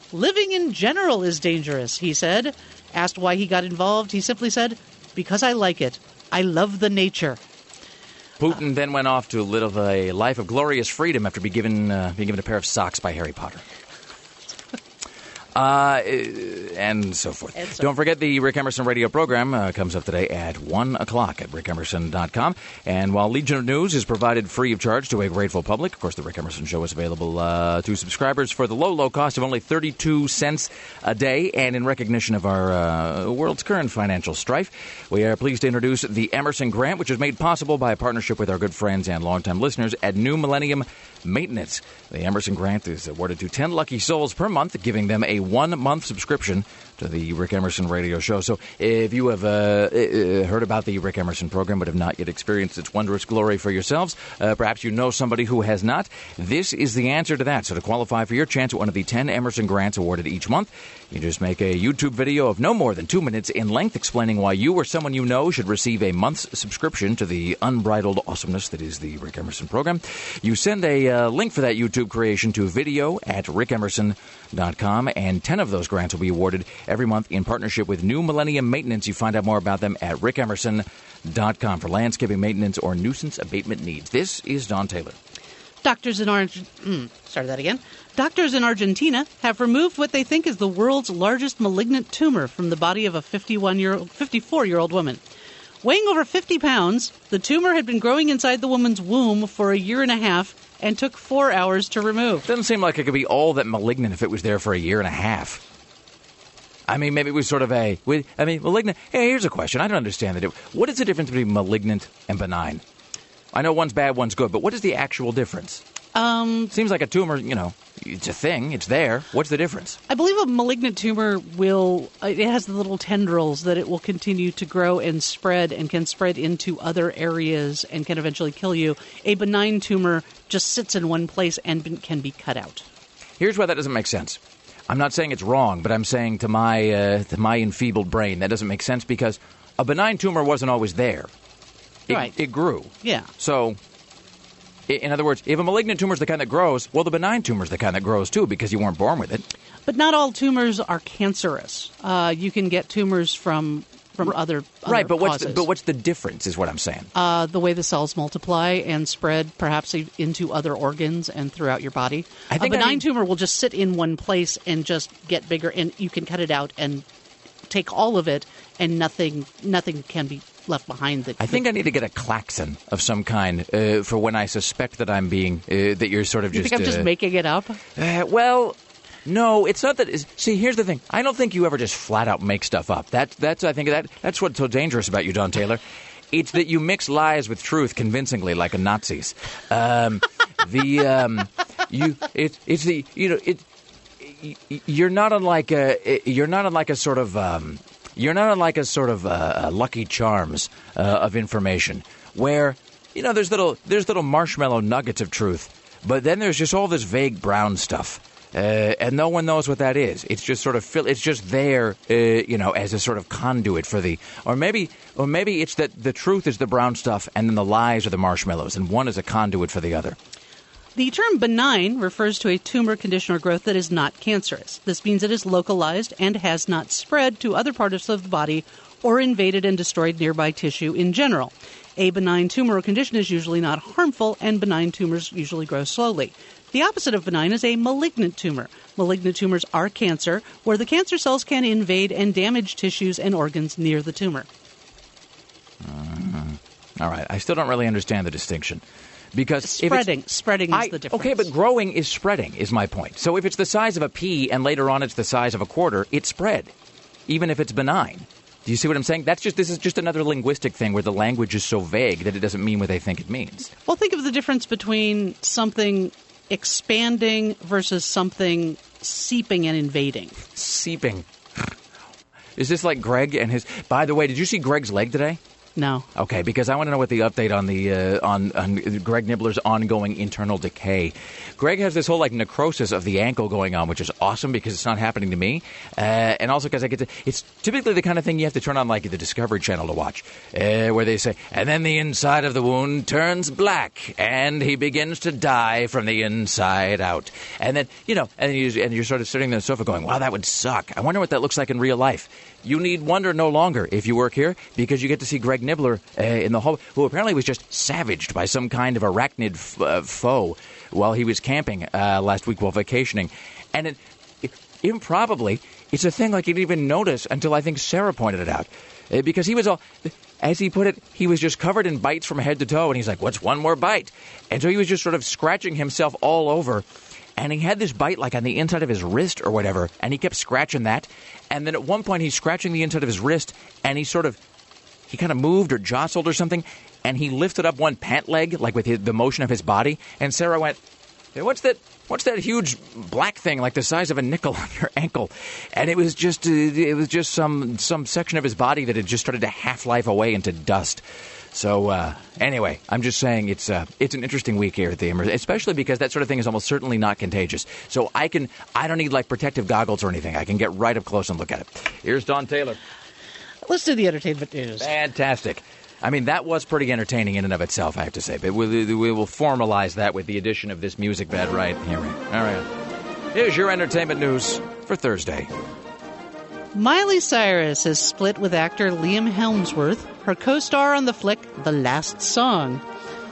Living in general is dangerous, he said. Asked why he got involved, he simply said, because I like it. I love the nature. Putin uh, then went off to live a life of glorious freedom after being given, uh, being given a pair of socks by Harry Potter. Uh, and so forth. And so Don't forget the Rick Emerson radio program uh, comes up today at one o'clock at rick emerson dot com. And while Legion of News is provided free of charge to a grateful public, of course, the Rick Emerson Show is available uh, to subscribers for the low, low cost of only thirty-two cents a day. And in recognition of our uh, world's current financial strife, we are pleased to introduce the Emerson Grant, which is made possible by a partnership with our good friends and longtime listeners at New Millennium Maintenance. The Emerson Grant is awarded to ten lucky souls per month, giving them a one-month subscription to the Rick Emerson radio show. So if you have uh, heard about the Rick Emerson program but have not yet experienced its wondrous glory for yourselves, uh, perhaps you know somebody who has not, this is the answer to that. So to qualify for your chance at one of the ten Emerson Grants awarded each month, you just make a YouTube video of no more than two minutes in length explaining why you or someone you know should receive a month's subscription to the unbridled awesomeness that is the Rick Emerson program. You send a uh, link for that YouTube creation to video at rick emerson dot com, and ten of those grants will be awarded every month in partnership with New Millennium Maintenance. You find out more about them at rick emerson dot com for landscaping maintenance or nuisance abatement needs. This is Don Taylor. Doctors in Argentina, mm, start that again. Doctors in Argentina have removed what they think is the world's largest malignant tumor from the body of a fifty-one-year-old, fifty-four-year-old woman. Weighing over fifty pounds, the tumor had been growing inside the woman's womb for a year and a half and took four hours to remove. Doesn't seem like it could be all that malignant if it was there for a year and a half. I mean, maybe it was sort of a, I mean, malignant. Hey, here's a question. I don't understand it. What is the difference between malignant and benign? I know one's bad, one's good, but what is the actual difference? Um, Seems like a tumor, you know, it's a thing. It's there. What's the difference? I believe a malignant tumor will, it has the little tendrils that it will continue to grow and spread and can spread into other areas and can eventually kill you. A benign tumor just sits in one place and can be cut out. Here's why that doesn't make sense. I'm not saying it's wrong, but I'm saying to my uh, to my enfeebled brain that doesn't make sense because a benign tumor wasn't always there. It, right. It grew. Yeah. So, in other words, if a malignant tumor is the kind that grows, well, the benign tumor is the kind that grows, too, because you weren't born with it. But not all tumors are cancerous. Uh, you can get tumors from from other, other right, but causes. what's the, but what's the difference is what I'm saying. Uh, the way the cells multiply and spread perhaps into other organs and throughout your body. I think a benign I mean, tumor will just sit in one place and just get bigger, and you can cut it out and take all of it, and nothing nothing can be left behind. That I think I need to get a klaxon of some kind uh, for when I suspect that I'm being, uh, that you're sort of you just... think I'm uh, just making it up? Uh, well... No, it's not that. See, here's the thing. I don't think you ever just flat out make stuff up. That, that's, I think, that that's what's so dangerous about you, Don Taylor. It's that you mix lies with truth convincingly, like a Nazis. Um, the um, you, it, it's the you know it. You're not unlike a. You're not unlike a sort of. Um, you're not unlike a sort of uh, Lucky Charms uh, of information, where you know there's little there's little marshmallow nuggets of truth, but then there's just all this vague brown stuff. Uh, and no one knows what that is. It's just sort of fill, it's just there, uh, you know, as a sort of conduit for the, or maybe, or maybe it's that the truth is the brown stuff, and then the lies are the marshmallows, and one is a conduit for the other. The term benign refers to a tumor, condition, or growth that is not cancerous. This means it is localized and has not spread to other parts of the body or invaded and destroyed nearby tissue in general. A benign tumor or condition is usually not harmful, and benign tumors usually grow slowly. The opposite of benign is a malignant tumor. Malignant tumors are cancer, where the cancer cells can invade and damage tissues and organs near the tumor. Uh, all right. I still don't really understand the distinction. Because spreading, if it's, spreading is I, the difference. Okay, but growing is spreading, is my point. So if it's the size of a pea and later on it's the size of a quarter, it's spread, even if it's benign. Do you see what I'm saying? That's just this is just another linguistic thing where the language is so vague that it doesn't mean what they think it means. Well, think of the difference between something expanding versus something seeping and invading. Seeping. Is this like Greg and his... By the way, did you see Greg's leg today? No. Okay, because I want to know what the update on the uh, on, on Greg Nibbler's ongoing internal decay. Greg has this whole like necrosis of the ankle going on, which is awesome because it's not happening to me, uh, and also because I get to. It's typically the kind of thing you have to turn on like the Discovery Channel to watch, uh, where they say, and then the inside of the wound turns black, and he begins to die from the inside out, and then you know, and you and you're sort of sitting on the sofa going, wow, that would suck. I wonder what that looks like in real life. You need wonder no longer if you work here because you get to see Greg Nibbler uh, in the hall, who apparently was just savaged by some kind of arachnid f- uh, foe while he was camping uh, last week while vacationing. And it, it, improbably, it's a thing like you didn't even notice until I think Sarah pointed it out. Uh, because he was all, as he put it, he was just covered in bites from head to toe. And he's like, what's one more bite? And so he was just sort of scratching himself all over. And he had this bite like on the inside of his wrist or whatever, and he kept scratching that. And then at one point he's scratching the inside of his wrist, and he sort of, he kind of moved or jostled or something, and he lifted up one pant leg, like with his, the motion of his body. And Sarah went, hey, what's that What's that huge black thing like the size of a nickel on your ankle? And it was just uh, it was just some, some section of his body that had just started to half-life away into dust. So, uh, anyway, I'm just saying it's uh, it's an interesting week here at the Emerson, especially because that sort of thing is almost certainly not contagious. So I can I don't need like protective goggles or anything. I can get right up close and look at it. Here's Don Taylor. Let's do the entertainment news. Fantastic. I mean, that was pretty entertaining in and of itself, I have to say. But we, we will formalize that with the addition of this music bed right here. All right. Here's your entertainment news for Thursday. Miley Cyrus has split with actor Liam Hemsworth, her co-star on the flick The Last Song.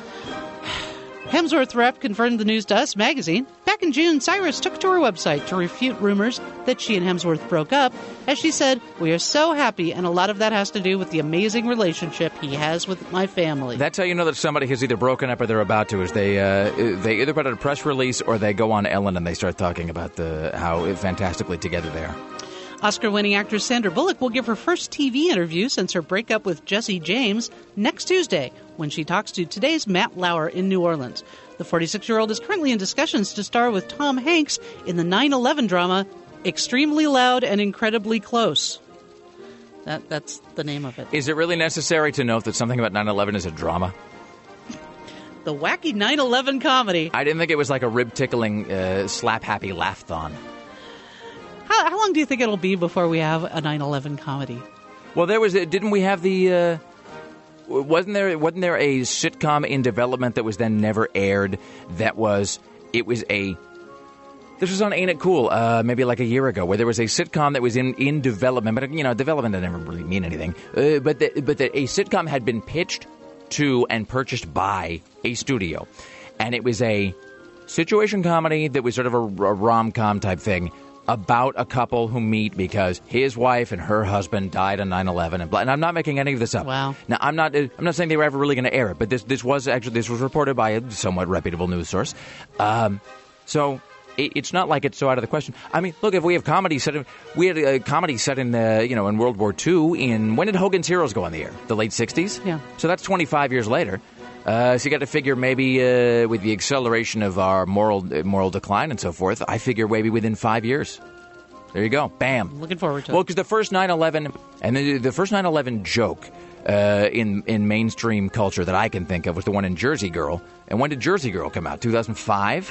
Hemsworth rep confirmed the news to Us magazine. Back in June, Cyrus took to her website to refute rumors that she and Hemsworth broke up. As she said, we are so happy, and a lot of that has to do with the amazing relationship he has with my family. That's how you know that somebody has either broken up or they're about to, is they uh, they either put out a press release or they go on Ellen and they start talking about the how fantastically together they are. Oscar-winning actress Sandra Bullock will give her first T V interview since her breakup with Jesse James next Tuesday when she talks to Today's Matt Lauer in New Orleans. The forty-six-year-old is currently in discussions to star with Tom Hanks in the nine eleven drama Extremely Loud and Incredibly Close. That That's the name of it. Is it really necessary to note that something about nine eleven is a drama? The wacky nine eleven comedy. I didn't think it was like a rib-tickling, uh, slap-happy laugh-thon. How, how long do you think it'll be before we have a nine eleven comedy? Well, there was. A, didn't we have the? Uh, wasn't there? Wasn't there a sitcom in development that was then never aired? That was. It was a. This was on Ain't It Cool? Uh, maybe like a year ago, where there was a sitcom that was in, in development, but you know, development doesn't never really mean anything. Uh, but the, but the, a sitcom had been pitched to and purchased by a studio, and it was a situation comedy that was sort of a, a rom-com type thing. About a couple who meet because his wife and her husband died on nine eleven, and, and I'm not making any of this up. Wow. Now I'm not. I'm not saying they were ever really going to air it, but this this was actually this was reported by a somewhat reputable news source. Um, so it, it's not like it's so out of the question. I mean, look, if we have comedy set in, we had a comedy set in the you know in World War Two. In when did Hogan's Heroes go on the air? The late sixties. Yeah. So that's twenty-five years later. Uh, so you got to figure maybe uh, with the acceleration of our moral uh, moral decline and so forth, I figure maybe within five years. There you go. Bam. Looking forward to well, it. Well, because the first nine eleven and the, the first nine eleven joke uh, in in mainstream culture that I can think of was the one in Jersey Girl. And when did Jersey Girl come out? two thousand five?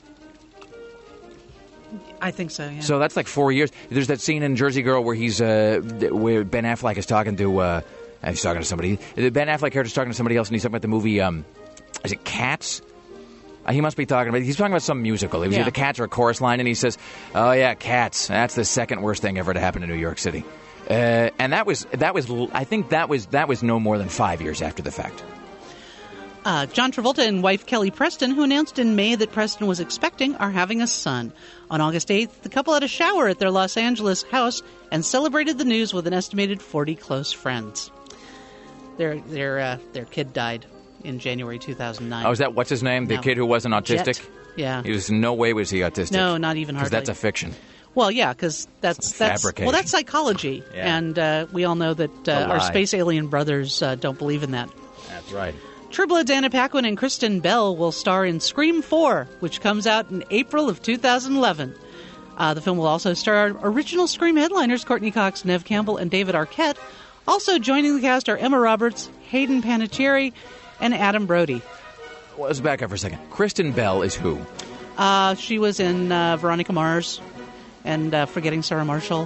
I think so, yeah. So that's like four years. There's that scene in Jersey Girl where he's uh, where Ben Affleck is talking to. Uh, he's talking to somebody. The Ben Affleck character is talking to somebody else, and he's talking about the movie. Um, is it Cats? Uh, he must be talking about. He's talking about some musical. It was yeah. either Cats or a chorus line, and he says, "Oh yeah, Cats. That's the second worst thing ever to happen in New York City." Uh, and that was that was. I think that was that was no more than five years after the fact. Uh, John Travolta and wife Kelly Preston, who announced in May that Preston was expecting, are having a son. On August eighth, the couple had a shower at their Los Angeles house and celebrated the news with an estimated forty close friends. Their their uh, their kid died in January two thousand nine. Oh, is that what's his name? The no. kid who wasn't autistic? Jet. Yeah. He was no way was he autistic. No, not even hardly. Because that's a fiction. Well, yeah, because that's that's fabrication. well, that's psychology, Yeah. and uh, we all know that uh, our space alien brothers uh, don't believe in that. That's right. True Blood's Anna Paquin and Kristen Bell will star in Scream four, which comes out in April of two thousand eleven. Uh, the film will also star original Scream headliners Courtney Cox, Neve Campbell, and David Arquette. Also joining the cast are Emma Roberts, Hayden Panettiere, and Adam Brody. Well, let's back up for a second. Kristen Bell is who? Uh, she was in uh, Veronica Mars and uh, Forgetting Sarah Marshall.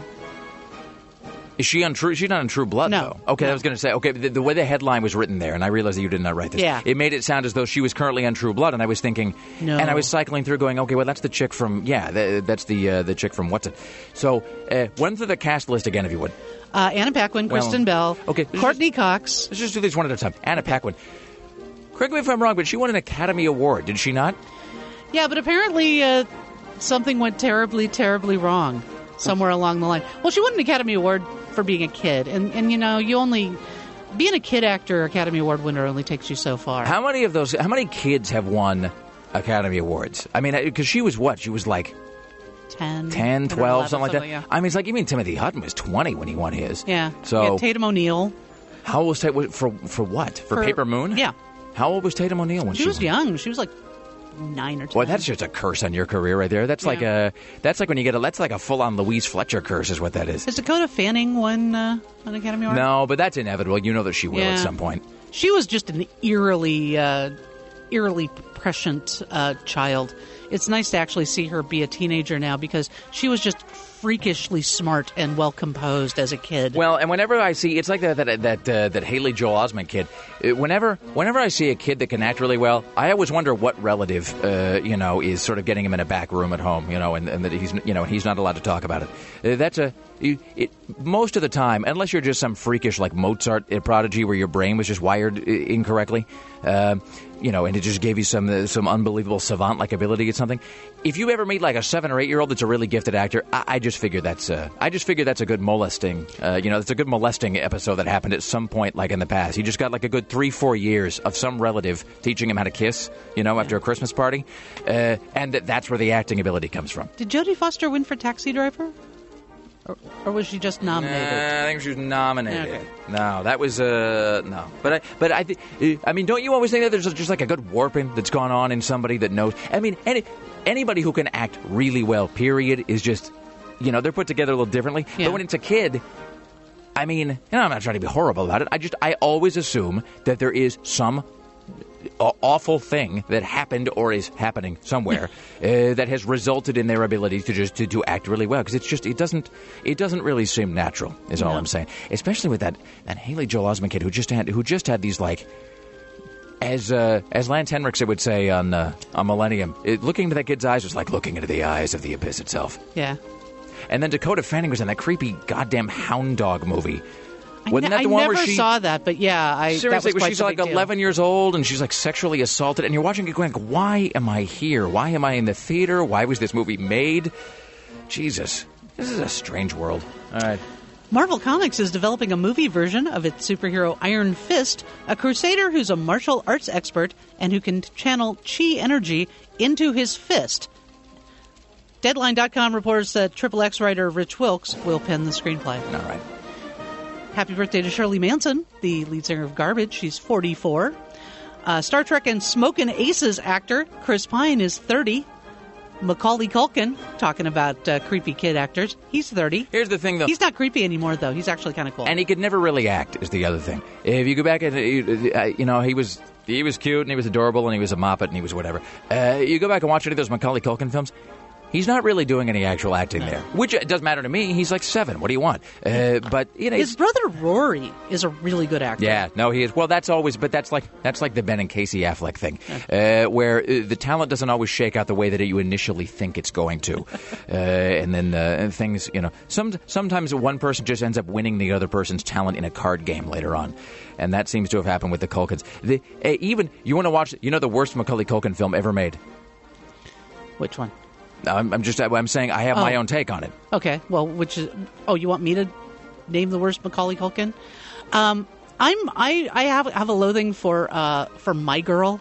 Is she on True? She's not on True Blood, No. though. Okay, No. I was going to say, okay, the, the way the headline was written there, and I realized that you did not write this. Yeah. It made it sound as though she was currently on True Blood, and I was thinking, No. and I was cycling through going, okay, well, that's the chick from, yeah, the, that's the uh, the chick from What's It. So, uh, run through the cast list again, if you would. Uh, Anna Paquin, Well, Kristen Bell, okay, Courtney Cox. Let's just do these one at a time. Anna Paquin. Correct me if I'm wrong, but she won an Academy Award, did she not? Yeah, but apparently uh, something went terribly, terribly wrong somewhere along the line. Well, she won an Academy Award for being a kid, and and you know, you only being a kid actor, Academy Award winner only takes you so far. How many of those? How many kids have won Academy Awards? I mean, because she was what? She was like ten, ten, twelve, something like that. Yeah. I mean, it's like even Timothy Hutton was twenty when he won his. Yeah. So yeah, Tatum O'Neal. how old was Tatum for for what? For, For- Paper Moon? yeah. How old was Tatum O'Neal when she, She was won? young. She was like nine or ten. Boy, that's just a curse on your career right there. That's like Yeah. a that's like when you get a that's like a full on Louise Fletcher curse is what that is. Has Dakota Fanning won uh, an Academy Award? No, but that's inevitable. You know that she will Yeah. at some point. She was just an eerily, uh, eerily prescient uh, child. It's nice to actually see her be a teenager now because she was just freakishly smart and well composed as a kid. Well, and whenever I see, it's like that that that uh, that Haley Joel Osment kid. Uh, Whenever whenever I see a kid that can act really well, I always wonder what relative, uh, you know, is sort of getting him in a back room at home, you know, and, and that he's you know he's not allowed to talk about it. Uh, that's a you, it, most of the time, unless you're just some freakish like Mozart uh, prodigy where your brain was just wired uh, incorrectly. Uh, you know, and it just gave you some uh, some unbelievable savant-like ability at something. If you ever meet like a seven or eight year old that's a really gifted actor, I, I just figure that's uh, I just figure that's a good molesting. Uh, you know, it's a good molesting episode that happened at some point, like in the past. He just got like a good three, four years of some relative teaching him how to kiss. You know, after a Christmas party, uh, and that that's where the acting ability comes from. Did Jodie Foster win for Taxi Driver? Or, or was she just nominated? Nah, I think she was nominated. Okay. No, that was uh no. But I but I th- I mean, don't you always think that there's just like a good warping that's gone on in somebody that knows? I mean, any anybody who can act really well, period, is just you know they're put together a little differently. Yeah. But when it's a kid, I mean, you know, I'm not trying to be horrible about it. I just I always assume that there is some awful thing that happened or is happening somewhere uh, that has resulted in their ability to just to, to act really well because it's just it doesn't it doesn't really seem natural is all No. I'm saying, especially with that that Haley Joel Osment kid who just had who just had these like as uh, as Lance Henriksen would say on uh, on Millennium, it, looking into that kid's eyes was like looking into the eyes of the abyss itself. Yeah. And then Dakota Fanning was in that creepy goddamn hound dog movie. Wasn't I, that the I one never where she saw that, but yeah, I seriously, that was where quite she's the like big deal. eleven years old and she's like sexually assaulted, and you're watching it going, like, why am I here? Why am I in the theater? Why was this movie made? Jesus, this is a strange world. All right. Marvel Comics is developing a movie version of its superhero Iron Fist, a crusader who's a martial arts expert and who can channel chi energy into his fist. Deadline dot com reports that Triple X writer Rich Wilkes will pen the screenplay. All right. Happy birthday to Shirley Manson, the lead singer of Garbage. She's forty-four. Uh, Star Trek and Smokin' Aces actor Chris Pine is thirty. Macaulay Culkin, talking about uh, creepy kid actors, he's thirty. Here's the thing, though. He's not creepy anymore, though. He's actually kind of cool. And he could never really act, is the other thing. If you go back and, uh, you know, he was he was cute and he was adorable and he was a moppet and he was whatever. Uh, you go back and watch any of those Macaulay Culkin films, he's not really doing any actual acting there, which it doesn't matter to me. He's like seven. What do you want? Uh, but you know, His he's- brother Rory is a really good actor. yeah, no, he is. Well, that's always, but that's like that's like the Ben and Casey Affleck thing, uh, where uh, the talent doesn't always shake out the way that you initially think it's going to, uh, and then uh, and things, you know, some sometimes one person just ends up winning the other person's talent in a card game later on, and that seems to have happened with the Culkins. The, uh, even you want to watch, you know, the worst Macaulay Culkin film ever made. Which one? I'm, I'm just I'm saying I have my Oh. own take on it. Okay, well, which is... Oh, you want me to name the worst Macaulay Culkin? Um, I'm, I, I have, have a loathing for, uh, for My Girl,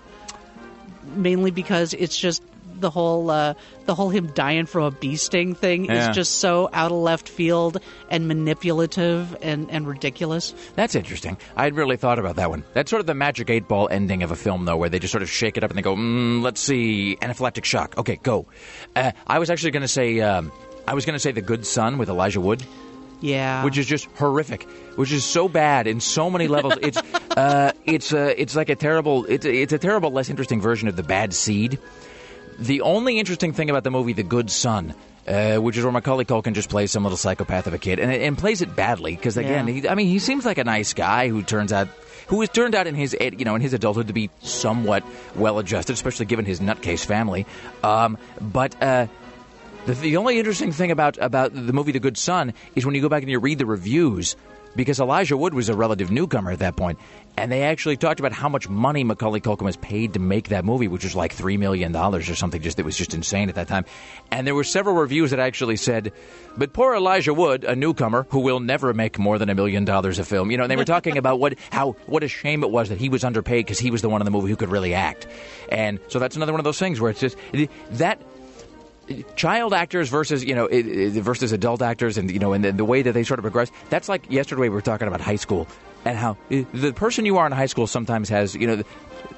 mainly because it's just the whole, uh, the whole him dying from a bee sting thing Yeah. is just so out of left field and manipulative and, and ridiculous. That's interesting. I'd really thought about that one. That's sort of the Magic eight Ball ending of a film, though, where they just sort of shake it up and they go, mm, let's see, anaphylactic shock. Okay, go. Uh, I was actually going to say, um, I was going to say The Good Son with Elijah Wood. Yeah. which is just horrific, which is so bad in so many levels. It's uh, it's uh, it's like a terrible it's it's a terrible, less interesting version of The Bad Seed. The only interesting thing about the movie The Good Son, uh, which is where Macaulay Culkin just plays some little psychopath of a kid, and and plays it badly because again, Yeah. he, I mean, he seems like a nice guy who turns out. Who has turned out in his, you know, in his adulthood to be somewhat well-adjusted, especially given his nutcase family. Um, but uh, the, the only interesting thing about, about the movie The Good Son is when you go back and you read the reviews, because Elijah Wood was a relative newcomer at that point, and they actually talked about how much money Macaulay Culkin was paid to make that movie, which was like three million dollars or something. Just it was just insane at that time. And there were several reviews that actually said, but poor Elijah Wood, a newcomer who will never make more than a million dollars a film. You know, and they were talking about what how what a shame it was that he was underpaid because he was the one in the movie who could really act. And so that's another one of those things where it's just that child actors versus, you know, it, it, versus adult actors, and, you know, and the, the way that they sort of progress. That's like yesterday we were talking about high school and how it, the person you are in high school sometimes has, you know, the,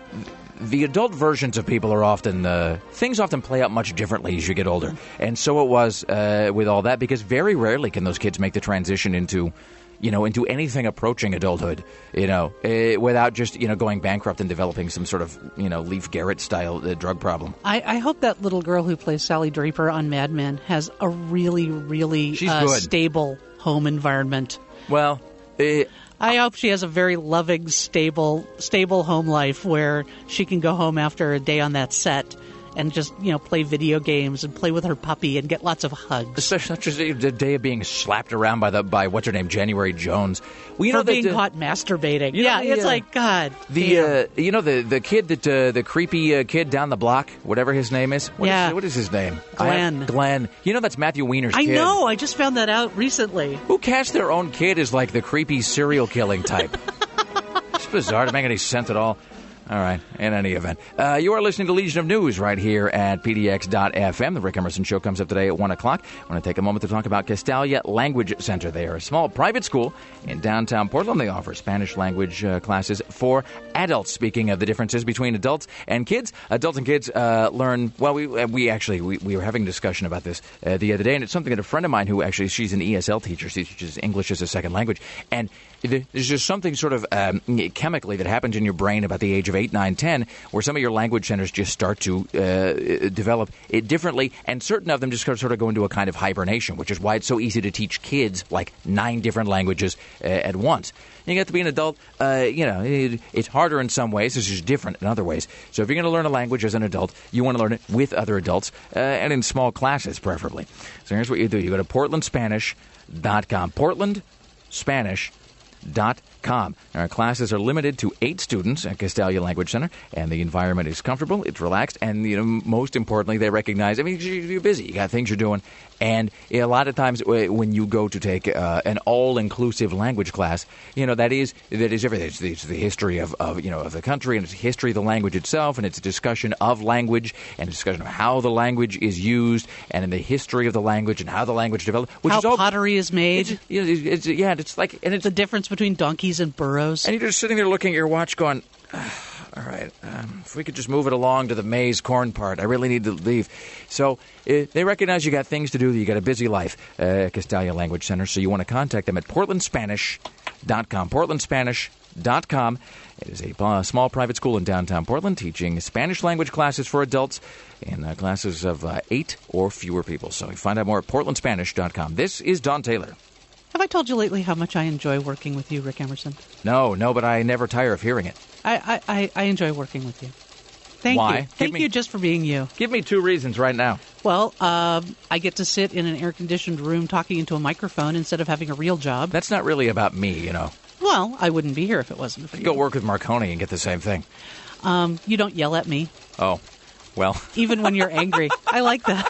the adult versions of people are often, uh, things often play out much differently as you get older. And so it was uh, with all that, because very rarely can those kids make the transition into, you know, into anything approaching adulthood, you know, uh, without just, you know, going bankrupt and developing some sort of, you know, Leif Garrett-style uh, drug problem. I, I hope that little girl who plays Sally Draper on Mad Men has a really, really She's uh, good. stable home environment. Well, uh, I hope she has a very loving, stable, stable home life where she can go home after a day on that set and just, you know, play video games and play with her puppy and get lots of hugs. especially such as the day of being slapped around by the by what's her name, January Jones. Well, you for know that, being uh, caught masturbating. you know Yeah, the, it's uh, like, God. The damn. uh, you know the the kid that uh, the creepy uh, kid down the block, whatever his name is. What Yeah. is, what is his name? I Glenn. have- Glenn. You know that's Matthew Weiner's I kid. know. I just found that out recently. Who cast their own kid as like the creepy serial killing type? It's bizarre. It doesn't make any sense at all. All right, in any event. Uh, you are listening to Legion of News right here at P D X dot F M. The Rick Emerson Show comes up today at one o'clock. I want to take a moment to talk about Castalia Language Center. They are a small private school in downtown Portland. They offer Spanish language uh, classes for adults. Speaking of the differences between adults and kids, adults and kids uh, learn, well, we we actually, we, we were having a discussion about this uh, the other day, and it's something that a friend of mine who actually, she's an E S L teacher, she teaches English as a second language, and there's just something sort of um, chemically that happens in your brain about the age of eight, nine, ten, where some of your language centers just start to uh, develop it differently, and certain of them just sort of go into a kind of hibernation, which is why it's so easy to teach kids like nine different languages uh, at once. You get to be an adult, uh, you know, it, it's harder in some ways. It's just different in other ways. So if you're going to learn a language as an adult, you want to learn it with other adults, uh, and in small classes, preferably. So here's what you do. You go to portland spanish dot com. Portland Spanish dot com. Our classes are limited to eight students at Castalia Language Center, and the environment is comfortable, it's relaxed, and, you know, most importantly, they recognize, I mean, you're busy, you got things you're doing, and a lot of times when you go to take uh, an all-inclusive language class, you know, that is that is everything. It's the, it's the history of, of, you know, of the country, and it's the history of the language itself, and it's a discussion of language, and a discussion of how the language is used, and in the history of the language, and how the language developed. Which How is all, pottery is made. It's, you know, it's, yeah, it's like, and it's The difference between donkeys and burros. and you're just sitting there looking at your watch going, ah, all right, um, if we could just move it along to the maize corn part. I really need to leave. So uh, they recognize you got things to do, you got a busy life uh, at Castalia Language Center, so you want to contact them at portland spanish dot com. portland spanish dot com. It is a uh, small private school in downtown Portland teaching Spanish language classes for adults in uh, classes of uh, eight or fewer people. So you find out more at portland spanish dot com. This is Don Taylor. Have I told you lately how much I enjoy working with you, Rick Emerson? No, no, but I never tire of hearing it. I, I, I, I enjoy working with you. Thank Why? you. Give Thank me- you just for being you. Give me two reasons right now. Well, um, I get to sit in an air-conditioned room talking into a microphone instead of having a real job. That's not really about me, you know. Well, I wouldn't be here if it wasn't for you. Go work with Marconi and get the same thing. Um, you don't yell at me, Oh, well, even when you're angry. I like that.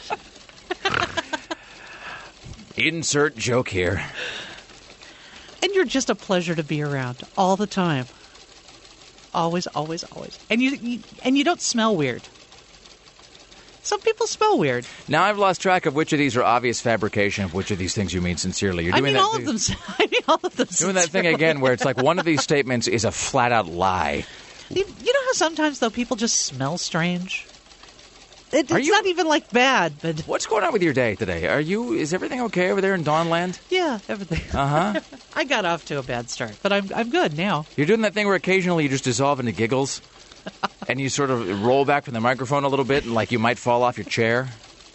insert joke here. And you're just a pleasure to be around all the time. Always, always, always. And you, you and you don't smell weird. Some people smell weird. Now I've lost track of which of these are obvious fabrication, of which of these things you mean sincerely. You're I doing mean, that all thing, of them. I mean, all of them. doing that thing sincerely. again where it's like one of these statements is a flat-out lie. You, you know how sometimes though people just smell strange. It, Are it's you- not even like bad, but What's going on with your day today? Are you? Is everything okay over there in Dawnland? yeah, everything. Uh huh. I got off to a bad start, but I'm I'm good now. You're doing that thing where occasionally you just dissolve into giggles, and you sort of roll back from the microphone a little bit, and like you might fall off your chair.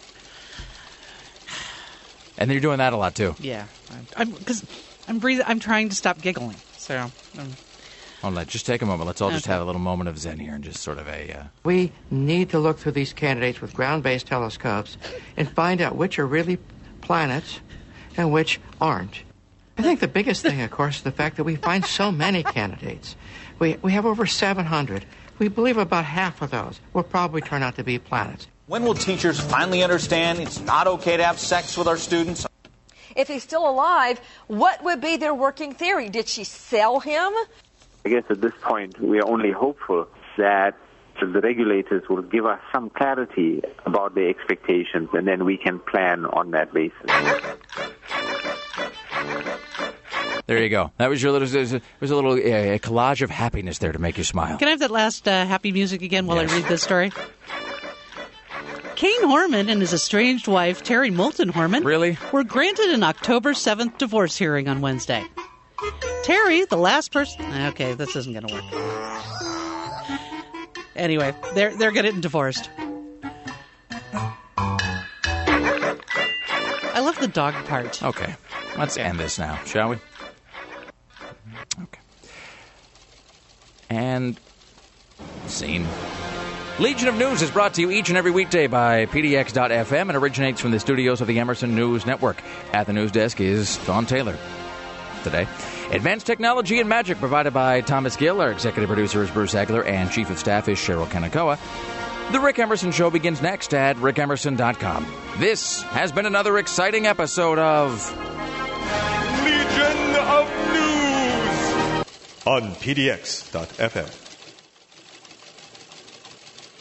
And then you're doing that a lot too. Yeah, I'm because I'm breathing. I'm trying to stop giggling. So um, Hold on, just take a moment. Let's all just Okay. have a little moment of zen here and just sort of a. Uh... We need to look through these candidates with ground-based telescopes and find out which are really planets and which aren't. I think the biggest thing, of course, is the fact that we find so many candidates. We, we have over seven hundred. We believe about half of those will probably turn out to be planets. When will teachers finally understand it's not okay to have sex with our students? If he's still alive, what would be their working theory? Did she sell him? I guess at this point we are only hopeful that the regulators will give us some clarity about their expectations, and then we can plan on that basis. There you go. That was your little. There's a, there's a little uh, a collage of happiness there to make you smile. can I have that last uh, happy music again while Yes. I read this story? Kane Horman and his estranged wife, Terry Moulton Horman, Really? were granted an October seventh divorce hearing on Wednesday. Terry, the last person... Okay, this isn't going to work. Anyway, they're, they're getting divorced. I love the dog part. Okay, let's end this now, shall we? Okay. And scene. Legion of News is brought to you each and every weekday by P D X dot F M and originates from the studios of the Emerson News Network. At the news desk is Dawn Taylor. Today, advanced technology and magic provided by Thomas Gill. Our executive producer is Bruce Egler, and chief of staff is Cheryl Kanakawa. The Rick Emerson Show begins next at rick emerson dot com. This has been another exciting episode of Legion of News on P D X dot F M.